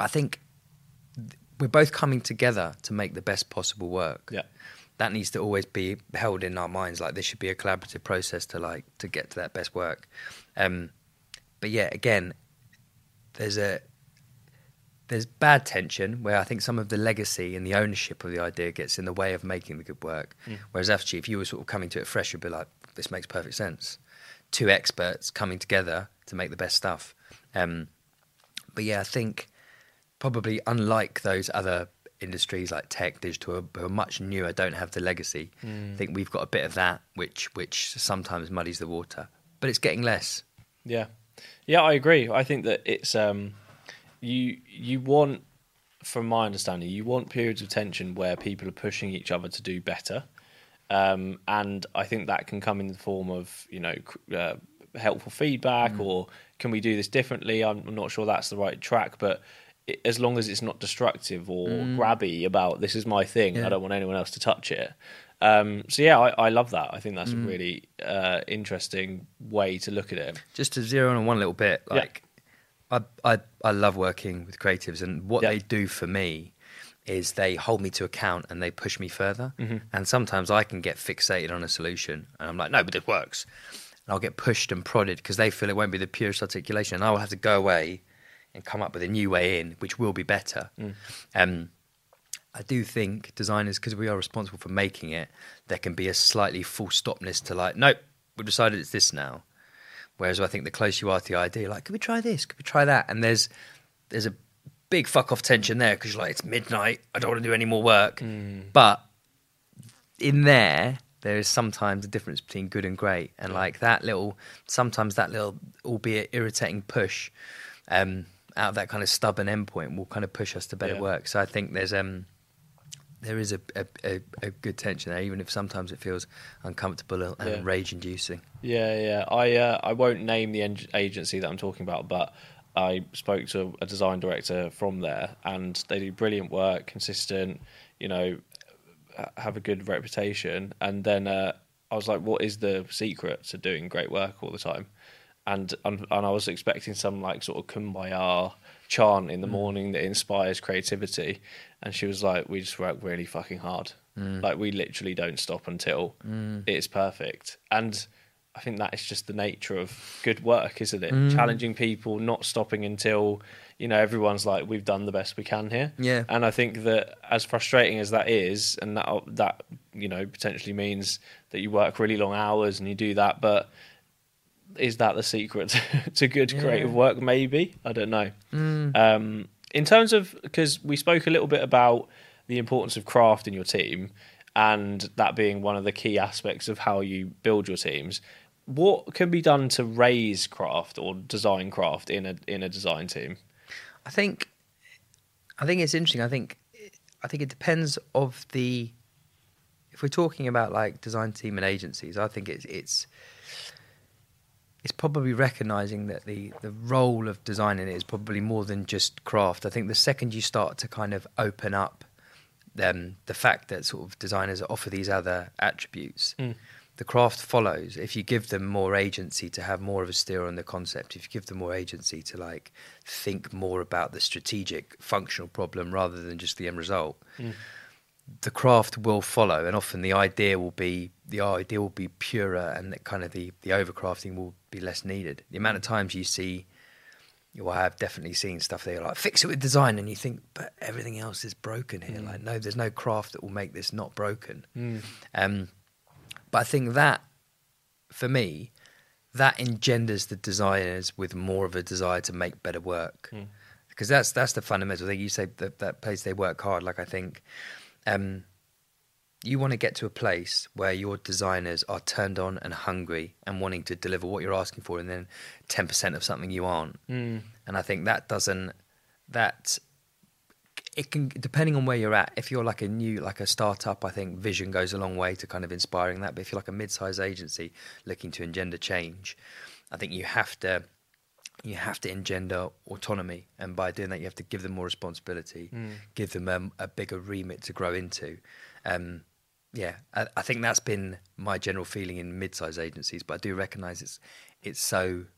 but I think we're both coming together to make the best possible work. Yeah. That needs to always be held in our minds. Like, this should be a collaborative process to like to get to that best work. Um, but yeah, again, there's a there's bad tension where I think some of the legacy and the ownership of the idea gets in the way of making the good work. Mm. Whereas actually, if you were sort of coming to it fresh, you'd be like, this makes perfect sense. Two experts coming together to make the best stuff. Um, but yeah, I think probably unlike those other industries like tech, digital, who are much newer, don't have the legacy. Mm. I think we've got a bit of that, which which sometimes muddies the water, but it's getting less. Yeah, yeah, I agree. I think that it's um, you you want, from my understanding, you want periods of tension where people are pushing each other to do better, um, and I think that can come in the form of, you know, uh, helpful feedback, mm. or can we do this differently? I'm, I'm not sure that's the right track, but as long as it's not destructive or mm. grabby about this is my thing, yeah. I don't want anyone else to touch it. Um, so yeah, I, I love that. I think that's mm. a really uh, interesting way to look at it. Just to zero in on one little bit, like yeah. I, I I love working with creatives, and what yeah. they do for me is they hold me to account and they push me further. Mm-hmm. And sometimes I can get fixated on a solution, and I'm like, no, but it works. And I'll get pushed and prodded because they feel it won't be the purest articulation, and I will have to go away and come up with a new way in, which will be better. Mm. Um, I do think designers, because we are responsible for making it, there can be a slightly full stopness to like, nope, we've decided it's this now. Whereas I think the closer you are to the idea, like, could we try this? Could we try that? And there's there's a big fuck off tension there because you're like, it's midnight, I don't want to do any more work. Mm. But in there, there is sometimes a difference between good and great. And like that little, sometimes that little, albeit irritating push, um, out of that kind of stubborn endpoint will kind of push us to better yeah. work. So I think there's um there is a, a, a, a good tension there, even if sometimes it feels uncomfortable and yeah. rage inducing. Yeah, yeah. I uh, I won't name the en- agency that I'm talking about, but I spoke to a design director from there, and they do brilliant work, consistent, you know, have a good reputation. And then uh, I was like, what is the secret to doing great work all the time? And, and and I was expecting some like sort of kumbaya chant in the mm. morning that inspires creativity, and she was like, "We just work really fucking hard. Mm. Like we literally don't stop until mm. it's perfect." And I think that is just the nature of good work, isn't it? Mm. Challenging people, not stopping until, you know, everyone's like, "We've done the best we can here." Yeah. And I think that as frustrating as that is, and that that you know potentially means that you work really long hours and you do that, but is that the secret to good creative yeah. work? Maybe. I don't know. Mm. Um, in terms of, because we spoke a little bit about the importance of craft in your team and that being one of the key aspects of how you build your teams, what can be done to raise craft or design craft in a in a design team? I think I think it's interesting. I think I think it depends of the, if we're talking about like design team and agencies, I think it's it's it's probably recognising that the, the role of designing it is probably more than just craft. I think the second you start to kind of open up um, the fact that sort of designers offer these other attributes, mm. the craft follows. If you give them more agency to have more of a steer on the concept, if you give them more agency to like think more about the strategic functional problem rather than just the end result, mm. the craft will follow, and often the idea will be the idea will be purer, and that kind of the the overcrafting will be less needed. The amount of times you see, well, I have definitely seen stuff there like fix it with design, and you think, but everything else is broken here. Mm. Like, no, there's no craft that will make this not broken. Mm. Um, but I think that, for me, that engenders the designers with more of a desire to make better work, mm. because that's that's the fundamental thing. You say that that place they work hard. Like, I think. Um, you want to get to a place where your designers are turned on and hungry and wanting to deliver what you're asking for, and then ten percent of something you aren't. Mm. And I think that doesn't, that, it can, depending on where you're at, if you're like a new, like a startup, I think vision goes a long way to kind of inspiring that. But if you're like a mid-sized agency looking to engender change, I think you have to, you have to engender autonomy. And by doing that, you have to give them more responsibility, mm. give them um, a bigger remit to grow into. Um, Yeah, I, I think that's been my general feeling in mid-sized agencies, but I do recognise it's it's so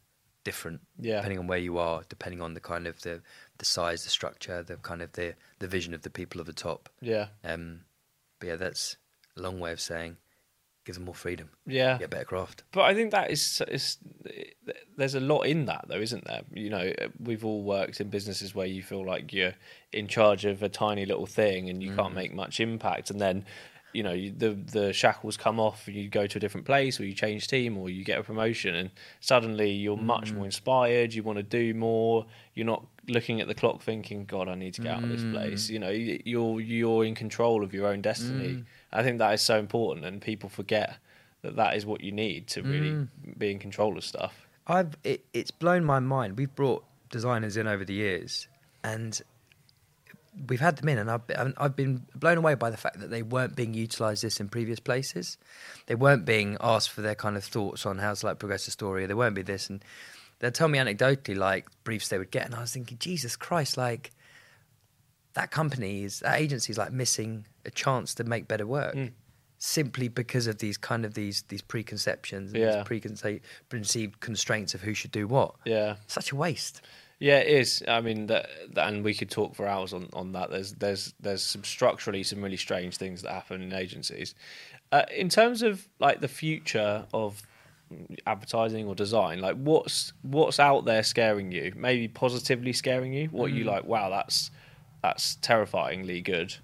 different Yeah. depending on where you are, depending on the kind of the the size, the structure, the kind of the the vision of the people at the top. Yeah. Um, but yeah, that's a long way of saying give them more freedom, Yeah. get better craft. But I think that is, is there's a lot in that though, isn't there? You know, we've all worked in businesses where you feel like you're in charge of a tiny little thing and you Mm. can't make much impact, and then you know you, the the shackles come off, you go to a different place, or you change team, or you get a promotion, and suddenly you're much Mm. more inspired. You want to do more. You're not looking at the clock thinking, "God, I need to get out of this place." You know, you- you're you're in control of your own destiny. Mm. I think that is so important, and people forget that that is what you need to really Mm. be in control of stuff. I've it, it's blown my mind. We've brought designers in over the years, and we've had them in, and I've been, I've been blown away by the fact that they weren't being utilised this in previous places. They weren't being asked for their kind of thoughts on how to like progress the story. They won't be this, and they'll tell me anecdotally like briefs they would get, and I was thinking, Jesus Christ, like that company is that agency is like missing a chance to make better work. Mm. Simply because of these kind of these these preconceptions and Yeah. these preconceived preconceived constraints of who should do what. Yeah. Such a waste. Yeah, it is. I mean, that, that, and we could talk for hours on, on that. There's there's there's some structurally some really strange things that happen in agencies. Uh, in terms of like the future of advertising or design, like what's what's out there scaring you? Maybe positively scaring you. What you like? Wow, that's that's terrifyingly good.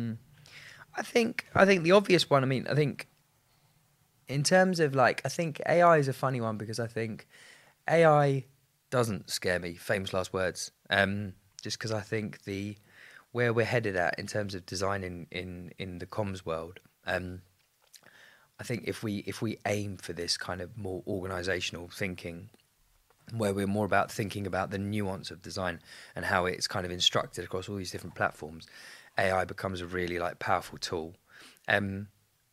I think I think the obvious one. I mean, I think in terms of like, I think A I is a funny one because I think A I doesn't scare me. Famous last words. Um, just because I think the where we're headed at in terms of design in in, in the comms world. Um, I think if we if we aim for this kind of more organisational thinking, where we're more about thinking about the nuance of design and how it's kind of instructed across all these different platforms, A I becomes a really like powerful tool. Um,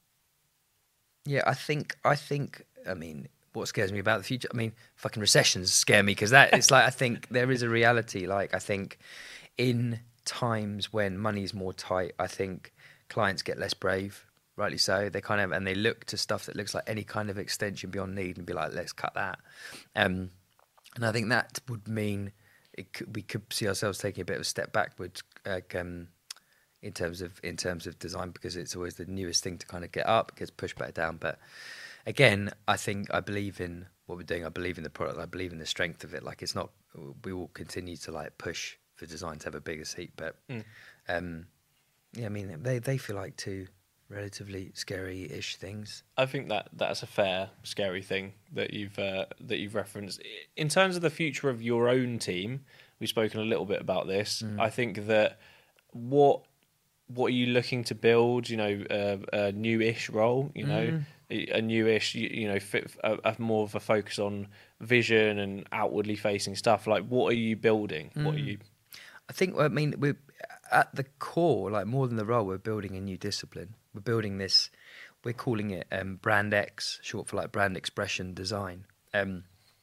yeah, I think I think I mean, what scares me about the future? I mean, fucking recessions scare me because that it's like I think there is a reality. Like I think in times when money's more tight, I think clients get less brave. Rightly so. They kind of and they look to stuff that looks like any kind of extension beyond need and be like, let's cut that. Um, and I think that would mean it could, we could see ourselves taking a bit of a step backwards, like, um, in terms of in terms of design, because it's always the newest thing to kind of get up, gets pushed back down. But again, I think I believe in what we're doing. I believe in the product. I believe in the strength of it. Like it's not. We will continue to like push for design to have a bigger seat. But Mm. um, yeah, I mean they they feel like two relatively scary-ish things. I think that that's a fair, scary thing that you've uh, that you've referenced. In terms of the future of your own team, we've spoken a little bit about this. Mm. I think that what what are you looking to build? You know, uh, a new-ish role. You know, Mm. a new-ish. You, you know, fit, a, a more of a focus on vision and outwardly facing stuff. Like, what are you building? What are Mm. you? I think, I mean, we're at the core, like more than the role, we're building a new discipline. We're building this, we're calling it um, Brand X, short for like brand expression design. Um,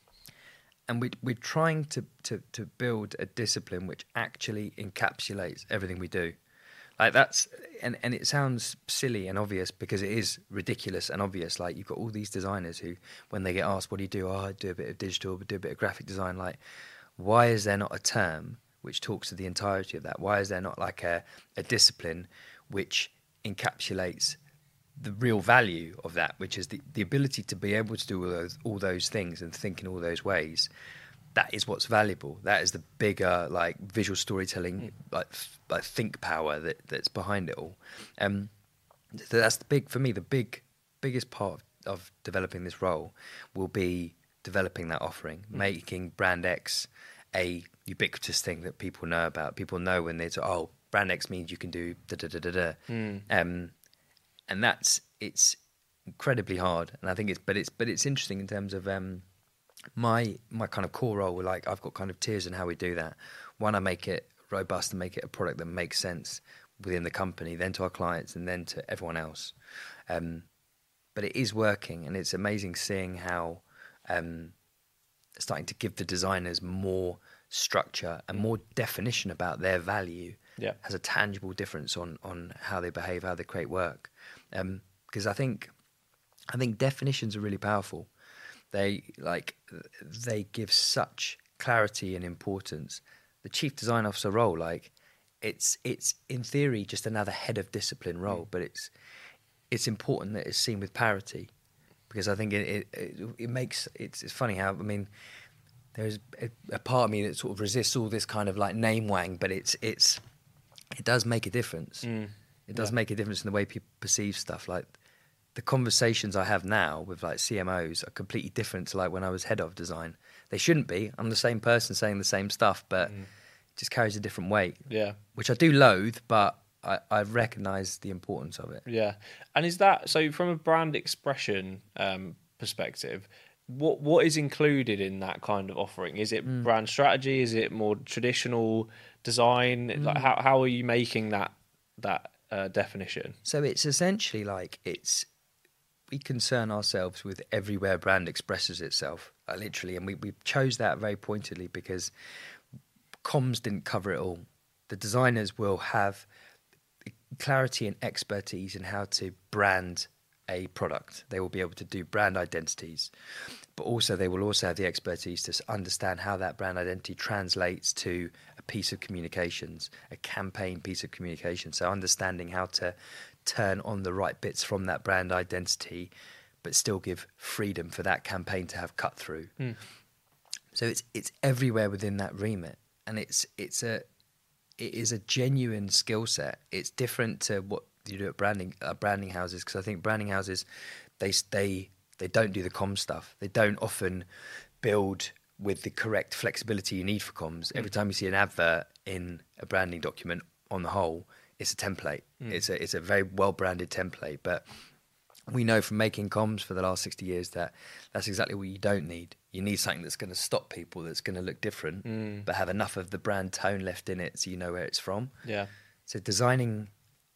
and we, we're trying to, to, to build a discipline which actually encapsulates everything we do. Like that's, and, and it sounds silly and obvious because it is ridiculous and obvious. Like you've got all these designers who, when they get asked, what do you do? Oh, I do a bit of digital, do a bit of graphic design. Like, why is there not a term which talks to the entirety of that? Why is there not like a, a discipline which encapsulates the real value of that, which is the, the ability to be able to do all those, all those things and think in all those ways? That is what's valuable. That is the bigger like visual storytelling, like like think power that, that's behind it all. Um, so that's the big for me. The big biggest part of developing this role will be developing that offering, mm. making Brand X a ubiquitous thing that people know about. People know when they say, "Oh, Brand X means you can do da da da da da," Mm. um, and that's it's incredibly hard. And I think it's but it's but it's interesting in terms of um, my my kind of core role. Like I've got kind of tiers in how we do that. One, I make it robust and make it a product that makes sense within the company, then to our clients, and then to everyone else. Um, but it is working, and it's amazing seeing how. Um, starting to give the designers more structure and more definition about their value Yeah. has a tangible difference on on how they behave, how they create work. Um, because I think I think definitions are really powerful. They like they give such clarity and importance. The chief design officer role, like it's it's in theory just another head of discipline role, mm. but it's it's important that it's seen with parity, because I think it it, it makes it's it's funny how I mean there's a, a part of me that sort of resists all this kind of like name wang, but it's it's it does make a difference. Mm. It does yeah. make a difference in the way people perceive stuff. Like the conversations I have now with like C M Os are completely different to like when I was head of design. They shouldn't be. I'm the same person saying the same stuff, but mm. it just carries a different weight. Yeah, which I do loathe, but I, I recognise the importance of it. Yeah, and is that so? From a brand expression um, perspective, what what is included in that kind of offering? Is it mm. brand strategy? Is it more traditional design? Mm. Like how how are you making that that uh, definition? So it's essentially like it's. We concern ourselves with everywhere brand expresses itself, like literally, and we, we chose that very pointedly because comms didn't cover it all. The designers will have clarity and expertise in how to brand a product. They will be able to do brand identities, but also they will also have the expertise to understand how that brand identity translates to a piece of communications, a campaign piece of communication. So understanding how to turn on the right bits from that brand identity, but still give freedom for that campaign to have cut through. Mm. So it's it's everywhere within that remit, and it's it's a it is a genuine skill set. It's different to what you do at branding uh, branding houses, because I think branding houses they they they don't do the comms stuff. They don't often build with the correct flexibility you need for comms. Mm. Every time you see an advert in a branding document, on the whole, it's a template. Mm. It's a it's a very well branded template, but we know from making comms for the last sixty years that that's exactly what you don't need. You need something that's going to stop people, that's going to look different, mm. but have enough of the brand tone left in it so you know where it's from. Yeah. So designing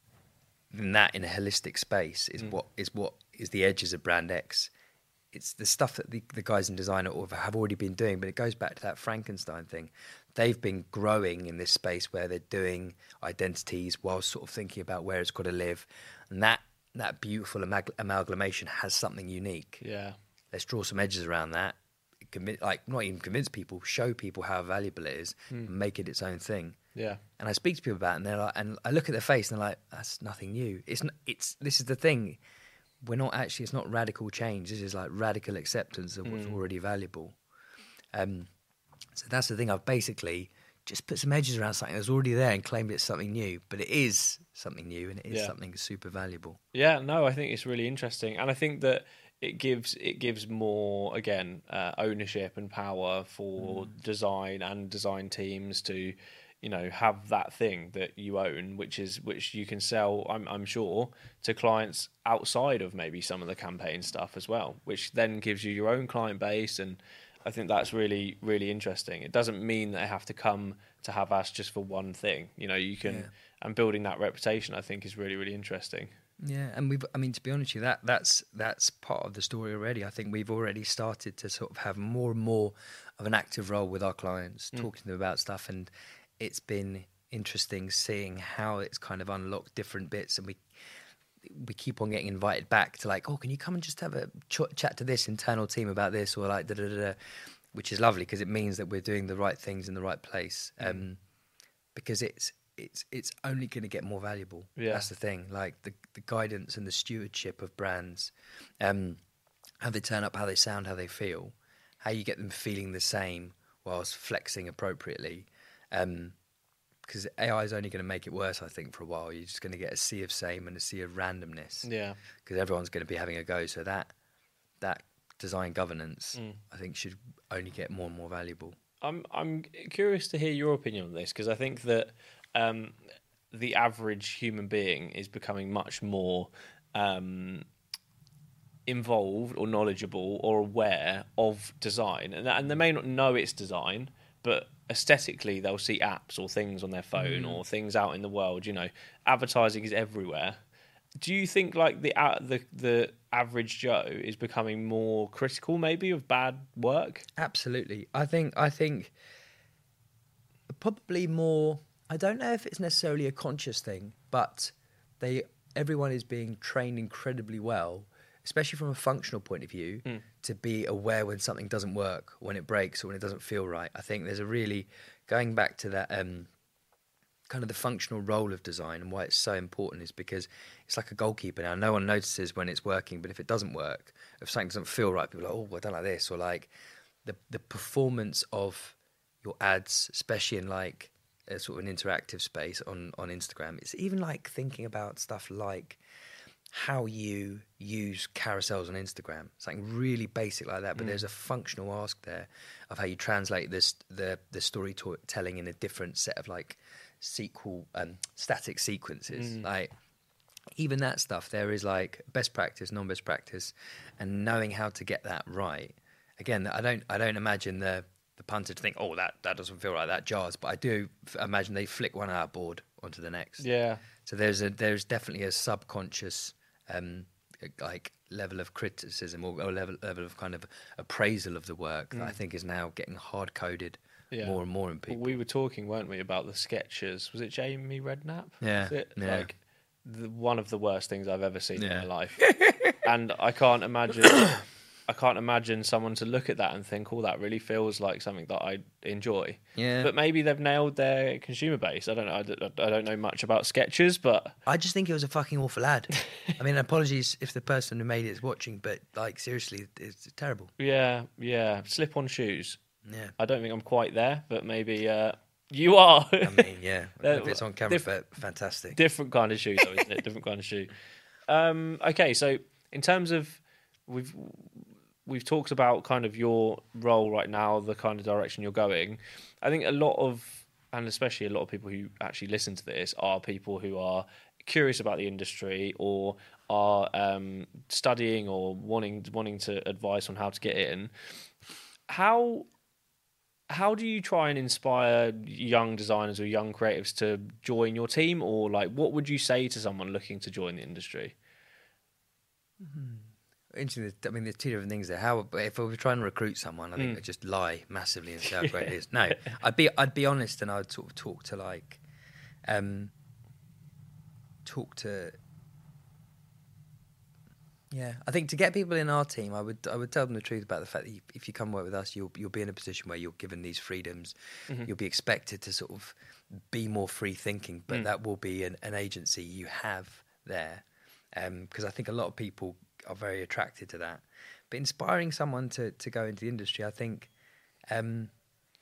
that in a holistic space is mm. what is what is the edges of Brand X. It's the stuff that the, the guys in design have already been doing, but it goes back to that Frankenstein thing. They've been growing in this space where they're doing identities while sort of thinking about where it's got to live. And that that beautiful amal- amalgamation has something unique. Yeah. Let's draw some edges around that. Convince, like not even convince people, show people how valuable it is, mm. and make it its own thing. Yeah. And I speak to people about it, and they're like, and I look at their face, and they're like, "That's nothing new. It's not, it's this is the thing. We're not actually. It's not radical change. This is like radical acceptance of what's mm. already valuable." Um, so that's the thing. I've basically just put some edges around something that's already there and claimed it's something new, but it is something new, and it is yeah. something super valuable. Yeah. No, I think it's really interesting, and I think that. It gives it gives more again uh, ownership and power for mm. design and design teams to, you know, have that thing that you own, which is which you can sell. I'm I'm sure to clients outside of maybe some of the campaign stuff as well, which then gives you your own client base, and I think that's really really interesting. It doesn't mean that they have to come to have us just for one thing. You know, you can yeah. and building that reputation, I think, is really really interesting. Yeah, and we've, I mean, to be honest with you, that, that's, that's part of the story already. I think we've already started to sort of have more and more of an active role with our clients, mm. talking to them about stuff, and it's been interesting seeing how it's kind of unlocked different bits, and we we keep on getting invited back to like, oh, can you come and just have a ch- chat to this internal team about this, or like da-da-da-da, which is lovely because it means that we're doing the right things in the right place, mm. um, because it's, it's it's only going to get more valuable. Yeah. That's the thing. Like the, the guidance and the stewardship of brands, um, how they turn up, how they sound, how they feel, how you get them feeling the same whilst flexing appropriately. Um, because A I is only going to make it worse, I think, for a while. You're just going to get a sea of same and a sea of randomness. Yeah. Because everyone's going to be having a go. So that that design governance, mm. I think, should only get more and more valuable. I'm I'm curious to hear your opinion on this, because I think that Um, the average human being is becoming much more um, involved or knowledgeable or aware of design, and, and they may not know it's design, but aesthetically they'll see apps or things on their phone mm. or things out in the world. You know, advertising is everywhere. Do you think like the uh, the the average Joe is becoming more critical, maybe, of bad work? Absolutely, I think I think probably more. I don't know if it's necessarily a conscious thing, but they everyone is being trained incredibly well especially from a functional point of view, Mm. to be aware when something doesn't work, when it breaks, or when it doesn't feel right. I think there's a really, going back to that um, kind of the functional role of design and why it's so important is because it's like a goalkeeper now. No one notices when it's working, but if it doesn't work, if something doesn't feel right, people are like, oh, I don't like this. Or like the the performance of your ads, especially in like a sort of an interactive space on, on Instagram. It's even like thinking about stuff like how you use carousels on Instagram, something really basic like that. But mm. there's a functional ask there of how you translate this the the storytelling in a different set of like sequel um, static sequences. Mm. Like even that stuff, there is like best practice, non-best practice, and knowing how to get that right. Again, I don't I don't imagine the the punter to think, oh, that that doesn't feel right, that jars. But I do imagine they flick one out board onto the next. Yeah. So there's a there's definitely a subconscious um, like level of criticism or, or level level of kind of appraisal of the work mm. that I think is now getting hard coded yeah. more and more in people. Well, we were talking, weren't we, about the sketches? Was it Jamie Redknapp? Yeah, Was it? yeah. Like the, one of the worst things I've ever seen yeah. in my life, and I can't imagine. I can't imagine someone to look at that and think, oh, that really feels like something that I enjoy. Yeah. But maybe they've nailed their consumer base. I don't know. I don't, I don't know much about sketches, but I just think it was a fucking awful ad. I mean, apologies if the person who made it is watching, but like seriously, it's terrible. Yeah, yeah. Slip-on shoes. Yeah. I don't think I'm quite there, but maybe uh, you are. I mean, yeah. If it's on camera, diff- fantastic. Different kind of shoe, though, isn't it? Different kind of shoe. Um, okay, so in terms of we've. We've talked about kind of your role right now, the kind of direction you're going. I think a lot of, and especially a lot of people who actually listen to this, are people who are curious about the industry or are um, studying or wanting wanting to advice on how to get in. How how do you try and inspire young designers or young creatives to join your team, or like what would you say to someone looking to join the industry? Mm-hmm. Interesting. I mean, there's two different things there. How if I were trying to recruit someone, I think mm. I'd just lie massively and say how great it is. No, I'd be I'd be honest, and I'd sort of talk to like, um, talk to. Yeah, I think to get people in our team, I would I would tell them the truth about the fact that you, if you come work with us, you'll you'll be in a position where you're given these freedoms. Mm-hmm. You'll be expected to sort of be more free thinking, but mm. that will be an, an agency you have there, because um, I think a lot of people are very attracted to that. But inspiring someone to, to go into the industry, I think, um,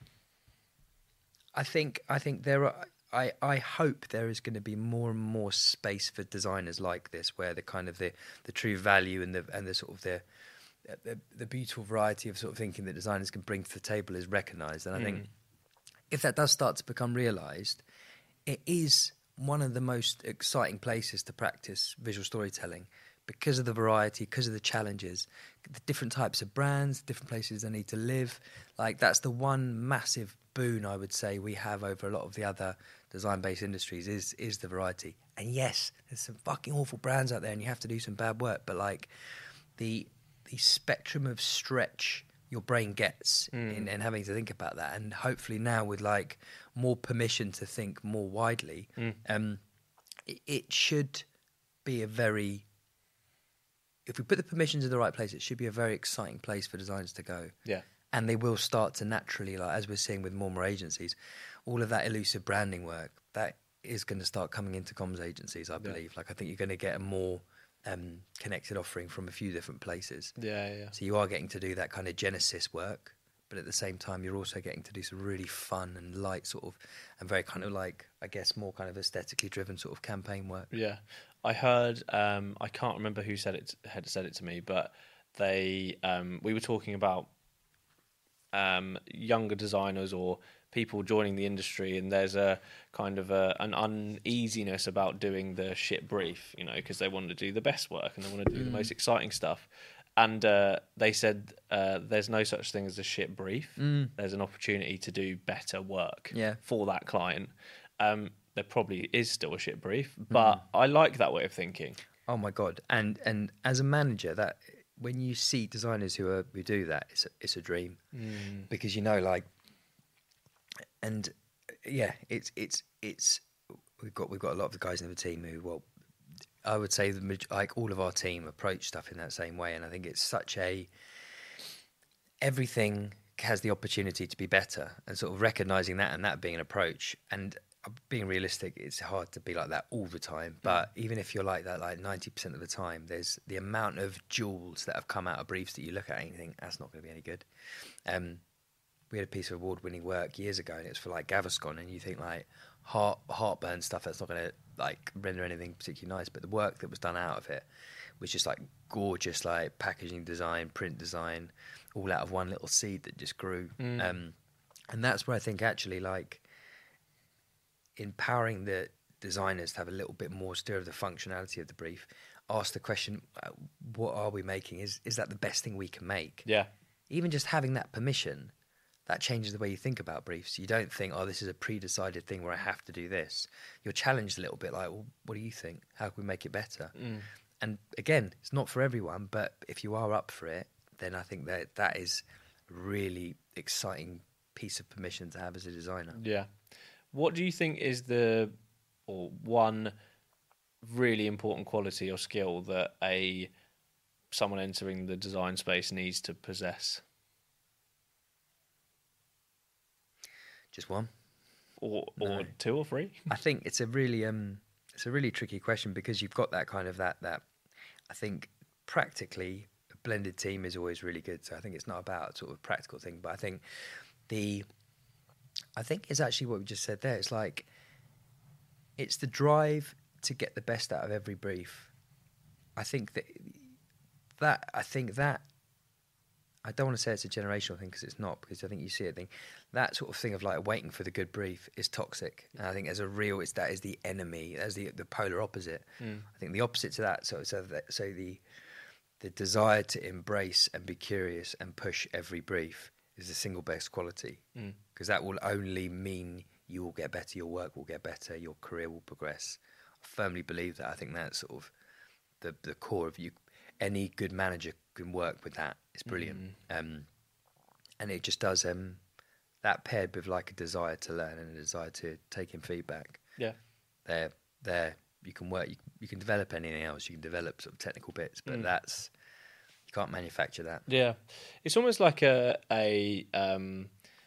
I think, I think there are. I, I hope there is going to be more and more space for designers like this, where the kind of the, the true value and the and the sort of the, the the beautiful variety of sort of thinking that designers can bring to the table is recognised. And I mm. think if that does start to become realised, it is one of the most exciting places to practice visual storytelling. Because of the variety, because of the challenges, the different types of brands, different places they need to live. Like that's the one massive boon I would say we have over a lot of the other design-based industries is is the variety. And yes, there's some fucking awful brands out there, and you have to do some bad work. But like the the spectrum of stretch your brain gets mm. in, in having to think about that, and hopefully now with like more permission to think more widely, mm. um, it, it should be a very if we put the permissions in the right place, it should be a very exciting place for designers to go. Yeah. And they will start to naturally, like as we're seeing with more and more agencies, all of that elusive branding work, that is going to start coming into comms agencies, I believe. Yeah. Like I think you're going to get a more um, connected offering from a few different places. Yeah, yeah. So you are getting to do that kind of genesis work, but at the same time, you're also getting to do some really fun and light sort of, and very kind of like, I guess, more kind of aesthetically driven sort of campaign work. Yeah. I heard, um, I can't remember who said it had said it to me, but they, um, we were talking about um, younger designers or people joining the industry, and there's a kind of a, an uneasiness about doing the shit brief, you know, because they want to do the best work and they want to do mm. the most exciting stuff. And uh, they said uh, there's no such thing as a shit brief. Mm. There's an opportunity to do better work yeah. for that client. Um, there probably is still a shit brief, but mm. I like that way of thinking. Oh my God. And and as a manager, that when you see designers who are who do that, it's a, it's a dream. Mm. Because you know, like, and yeah, it's it's it's we've got we've got a lot of the guys in the team who, well, I would say the maj- like all of our team approach stuff in that same way, and I think it's such a everything has the opportunity to be better, and sort of recognizing that and that being an approach. And being realistic, it's hard to be like that all the time. But mm. even if you're like that, like ninety percent of the time, there's the amount of jewels that have come out of briefs that you look at and you think that's not going to be any good. Um, we had a piece of award-winning work years ago, and it's for like Gaviscon, and you think like heart heartburn stuff that's not going to like render anything particularly nice. But the work that was done out of it was just like gorgeous, like packaging design, print design, all out of one little seed that just grew. Mm. Um, and that's where I think actually like empowering the designers to have a little bit more steer of the functionality of the brief, ask the question, uh, what are we making? Is is that the best thing we can make? Yeah. Even just having that permission, that changes the way you think about briefs. You don't think, oh, this is a pre-decided thing where I have to do this. You're challenged a little bit like, well, what do you think? How can we make it better? Mm. And again, it's not for everyone, but if you are up for it, then I think that that is a really exciting piece of permission to have as a designer. Yeah. What do you think is the or one really important quality or skill that a someone entering the design space needs to possess? Just one, or or no. two or three? I think it's a really um, it's a really tricky question because you've got that kind of that that. I think practically a blended team is always really good. So I think it's not about sort of a practical thing, but I think the. I think it's actually what we just said there. It's like, it's the drive to get the best out of every brief. I think that, that I think that, I don't want to say it's a generational thing because it's not, because I think you see it thing. That sort of thing of like waiting for the good brief is toxic. And I think as a real, it's that is the enemy, as the the polar opposite. Mm. I think the opposite to that, so so, that, so the the desire to embrace and be curious and push every brief is the single best quality, because mm. that will only mean you will get better, your work will get better, your career will progress. I firmly believe that. I think that's sort of the the core of you. Any good manager can work with that. It's brilliant, mm. um, and it just does um, that paired with like a desire to learn and a desire to take in feedback. Yeah, there, there you can work. You, you can develop anything else. You can develop sort of technical bits, but mm. that's. You can't manufacture that. Yeah, it's almost like a a, um,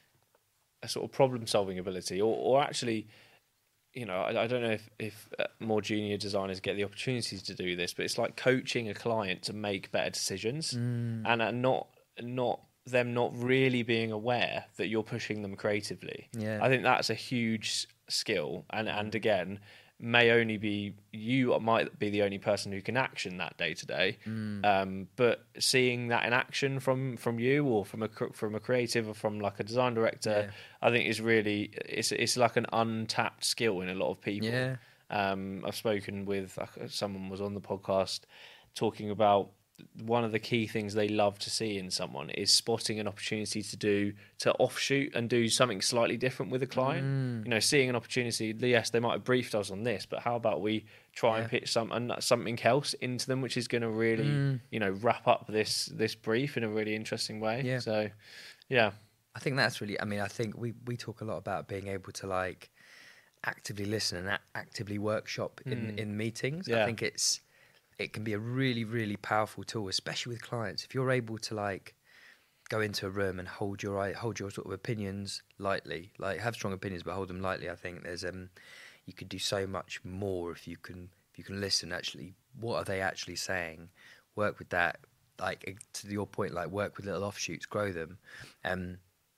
a sort of problem-solving ability, or, or actually, you know, I, I don't know if if uh, more junior designers get the opportunities to do this, but it's like coaching a client to make better decisions, mm. and uh, not not them not really being aware that you're pushing them creatively. Yeah, I think that's a huge skill, and and again. May only be you might be the only person who can action that day to day, um, but seeing that in action from, from you or from a from a creative or from like a design director, yeah. I think is really it's it's like an untapped skill in a lot of people. Yeah. Um, I've spoken with uh, someone was on the podcast talking about one of the key things they love to see in someone is spotting an opportunity to do to offshoot and do something slightly different with a client. Mm. You know, seeing an opportunity. Yes, they might have briefed us on this, but how about we try yeah. and pitch some something else into them, which is going to really, mm. you know, wrap up this this brief in a really interesting way. Yeah. So, yeah, I think that's really. I mean, I think we we talk a lot about being able to like actively listen and a- actively workshop in mm. in meetings. Yeah. I think it's. It can be a really, really powerful tool, especially with clients. If you're able to like go into a room and hold your hold your sort of opinions lightly, like have strong opinions but hold them lightly. I think there's um, you could do so much more if you can if you can listen. Actually, what are they actually saying? Work with that, like to your point, like work with little offshoots, grow them. Um,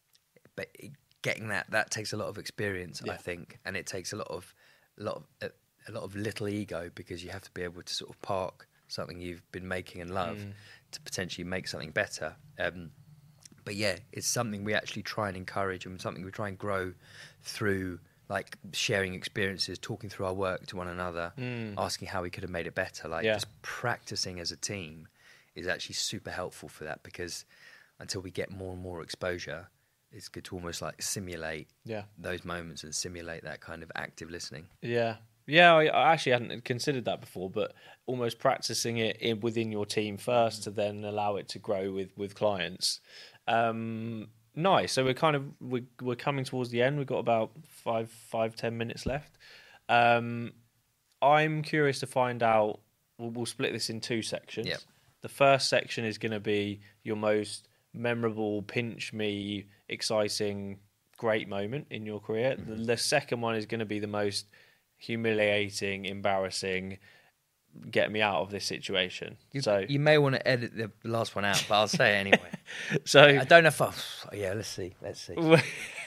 but getting that that takes a lot of experience, yeah. I think, and it takes a lot of a lot of. Uh, a lot of little ego because you have to be able to sort of park something you've been making and love mm. to potentially make something better. Um, but yeah, it's something we actually try and encourage and something we try and grow through like sharing experiences, talking through our work to one another, mm. asking how we could have made it better. Like yeah. just practicing as a team is actually super helpful for that because until we get more and more exposure, it's good to almost like simulate yeah. those moments and simulate that kind of active listening. Yeah. Yeah, I, I actually hadn't considered that before, but almost practicing it in, within your team first mm. to then allow it to grow with, with clients. Um, nice. So we're kind of we're, we're coming towards the end. We've got about five, five, ten minutes left. Um, I'm curious to find out we'll, we'll split this in two sections. Yep. The first section is going to be your most memorable, pinch me, exciting, great moment in your career. Mm-hmm. The, the second one is going to be the most humiliating, embarrassing, get me out of this situation. You, so you may want to edit the last one out, but I'll say it anyway. So I don't know if I. Oh, yeah, let's see. Let's see. the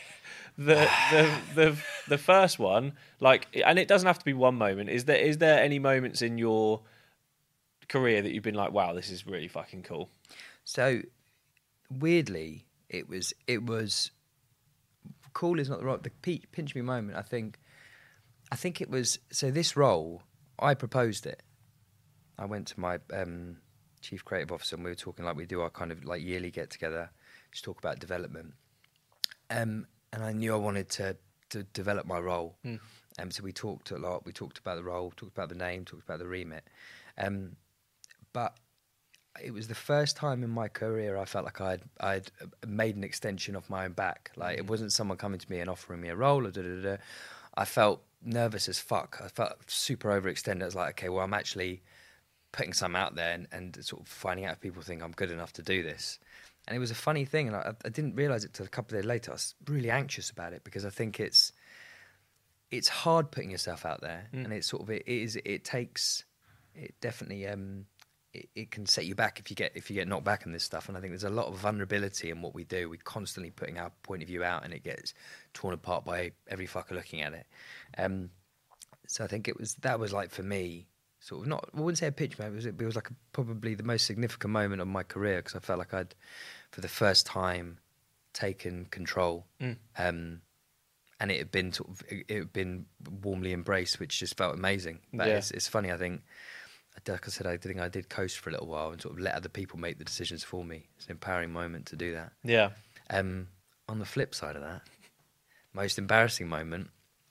the the the first one, like, and it doesn't have to be one moment. Is there is there any moments in your career that you've been like, wow, this is really fucking cool? So weirdly, it was it was cool is not the right the pinch me moment. I think I think it was so this role I proposed it. I went to my um, chief creative officer and we were talking like we do our kind of like yearly get together, just talk about development. Um, and I knew I wanted to to develop my role. Mm. Um, so we talked a lot. We talked about the role, talked about the name, talked about the remit. Um, but it was the first time in my career I felt like I'd I'd made an extension of my own back. Like, it wasn't someone coming to me and offering me a role or da da da. I felt nervous as fuck. I felt super overextended. I was like, okay, well, I'm actually putting some out there and, and sort of finding out if people think I'm good enough to do this. And it was a funny thing, and I, I didn't realise it till a couple of days later. I was really anxious about it because I think it's it's hard putting yourself out there, mm. and it's sort of it is it takes it definitely um it, it can set you back if you get if you get knocked back in this stuff. And I think there's a lot of vulnerability in what we do. We're constantly putting our point of view out, and it gets torn apart by every fucker looking at it. Um, so I think it was that was like for me. Sort of not, I wouldn't say a pitch moment, it was, it was like a, probably the most significant moment of my career because I felt like I'd, for the first time, taken control. Mm. Um, and it had been sort of, it had been warmly embraced, which just felt amazing. But yeah. it's, it's funny, I think, like I said, I think I did coast for a little while and sort of let other people make the decisions for me. It's an empowering moment to do that. Yeah. Um, on the flip side of that, most embarrassing moment.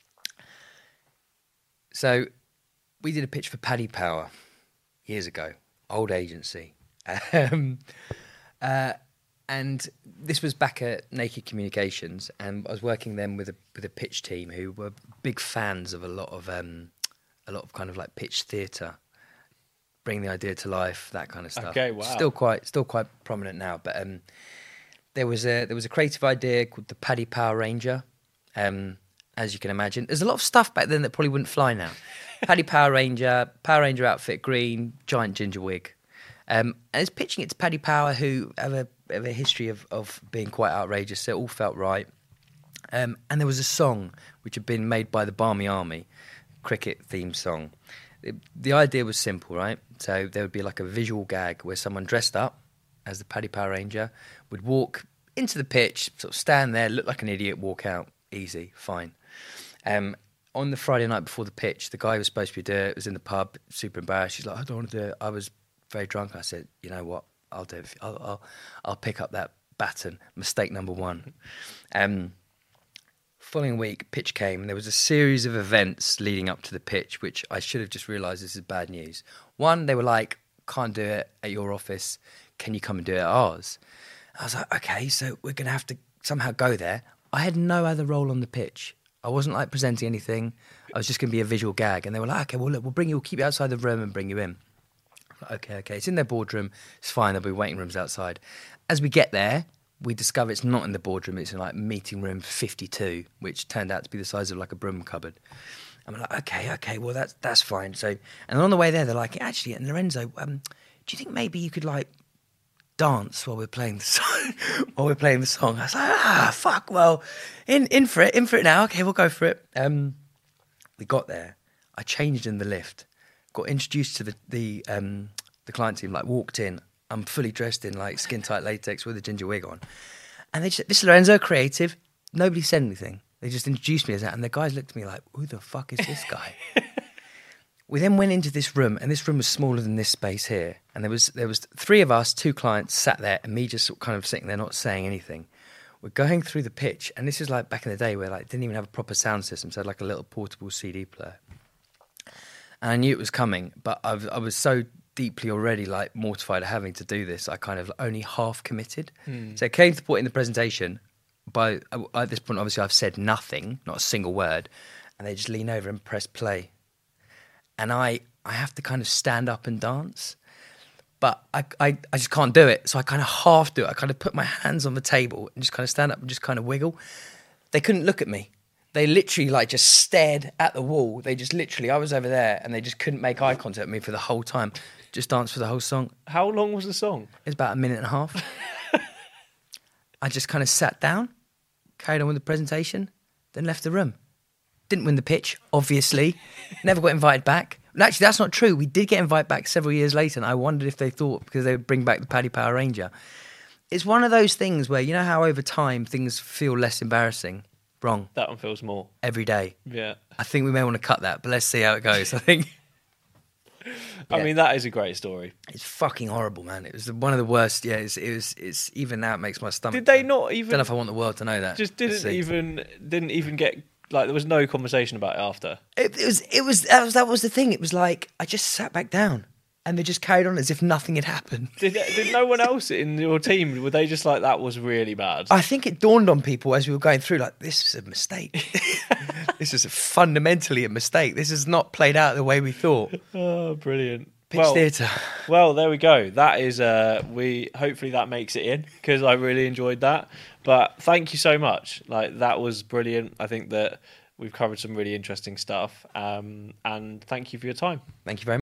So, we did a pitch for Paddy Power years ago, old agency. Um, uh, and this was back at Naked Communications, and I was working then with a with a pitch team who were big fans of a lot of um, a lot of kind of like pitch theatre, bring the idea to life, that kind of stuff. Okay, wow. Still quite still quite prominent now, but um, there was a there was a creative idea called the Paddy Power Ranger. Um, as you can imagine, there's a lot of stuff back then that probably wouldn't fly now. Paddy Power Ranger, Power Ranger outfit, green, giant ginger wig. Um, and it's pitching it to Paddy Power, who have a, have a history of, of being quite outrageous, so it all felt right. Um, and there was a song which had been made by the Barmy Army, cricket theme song. It, the idea was simple, right? So there would be like a visual gag where someone dressed up as the Paddy Power Ranger would walk into the pitch, sort of stand there, look like an idiot, walk out. Easy, fine. Um, on the Friday night before the pitch, the guy who was supposed to do it was in the pub, super embarrassed. He's like, I don't want to do it. I was very drunk. I said, you know what? I'll do it. I'll, I'll, I'll pick up that baton. Mistake number one. Um, following week, pitch came, and there was a series of events leading up to the pitch, which I should have just realised this is bad news. One, they were like, can't do it at your office. Can you come and do it at ours? I was like, okay, so we're going to have to somehow go there. I had no other role on the pitch. I wasn't like presenting anything. I was just going to be a visual gag. And they were like, okay, well, look, we'll bring you, we'll keep you outside the room and bring you in. Like, okay, okay. It's in their boardroom. It's fine. There'll be waiting rooms outside. As we get there, we discover it's not in the boardroom. It's in like meeting room fifty-two, which turned out to be the size of like a broom cupboard. And we're like, okay, okay, well, that's that's fine. So, and on the way there, they're like, actually, and Lorenzo, um, do you think maybe you could like dance while we're playing the song? while we're playing the song, I was like, ah, fuck. Well, in in for it, in for it now. Okay, we'll go for it. Um, we got there. I changed in the lift. Got introduced to the the um the client team. Like walked in. I'm fully dressed in like skin tight latex with a ginger wig on, and they just, this is Lorenzo, creative. Nobody said anything. They just introduced me as that, and the guys looked at me like, who the fuck is this guy? We then went into this room, and this room was smaller than this space here. And there was there was three of us, two clients sat there, and me just sort of kind of sitting there not saying anything. We're going through the pitch, and this is like back in the day where like didn't even have a proper sound system, so I had like a little portable C D player. And I knew it was coming, but I was, I was so deeply already like mortified of having to do this, I kind of only half committed. Hmm. So it came to the point in the presentation, by at this point obviously I've said nothing, not a single word, and they just lean over and press play. And I I have to kind of stand up and dance. But I, I, I just can't do it. So I kind of half do it. I kind of put my hands on the table and just kind of stand up and just kind of wiggle. They couldn't look at me. They literally like just stared at the wall. They just literally, I was over there and they just couldn't make eye contact with me for the whole time. Just danced for the whole song. How long was the song? It was about a minute and a half. I just kind of sat down, carried on with the presentation, then left the room. Didn't win the pitch, obviously. Never got invited back. Actually, that's not true. We did get invited back several years later, and I wondered if they thought because they would bring back the Paddy Power Ranger. It's one of those things where, you know how over time things feel less embarrassing? Wrong. That one feels more. Every day. Yeah. I think we may want to cut that, but let's see how it goes. I think. I Yeah. mean, that is a great story. It's fucking horrible, man. It was one of the worst. Yeah, it's, it was. It's even now it makes my stomach. Did they turn. not I even... don't know if I want the world to know that. Just Let's didn't see. even... Didn't even get... Like, there was no conversation about it after. It, it was. It was. That was. That was the thing. It was like I just sat back down, and they just carried on as if nothing had happened. Did did no one else in your team, were they just like, that was really bad? I think it dawned on people as we were going through, like, this is a mistake. This is a fundamentally a mistake. This is not played out the way we thought. Oh, brilliant. Pitch well, theatre. Well, there we go. That is, uh, we hopefully that makes it in because I really enjoyed that. But thank you so much. Like, that was brilliant. I think that we've covered some really interesting stuff. Um, and thank you for your time. Thank you very much.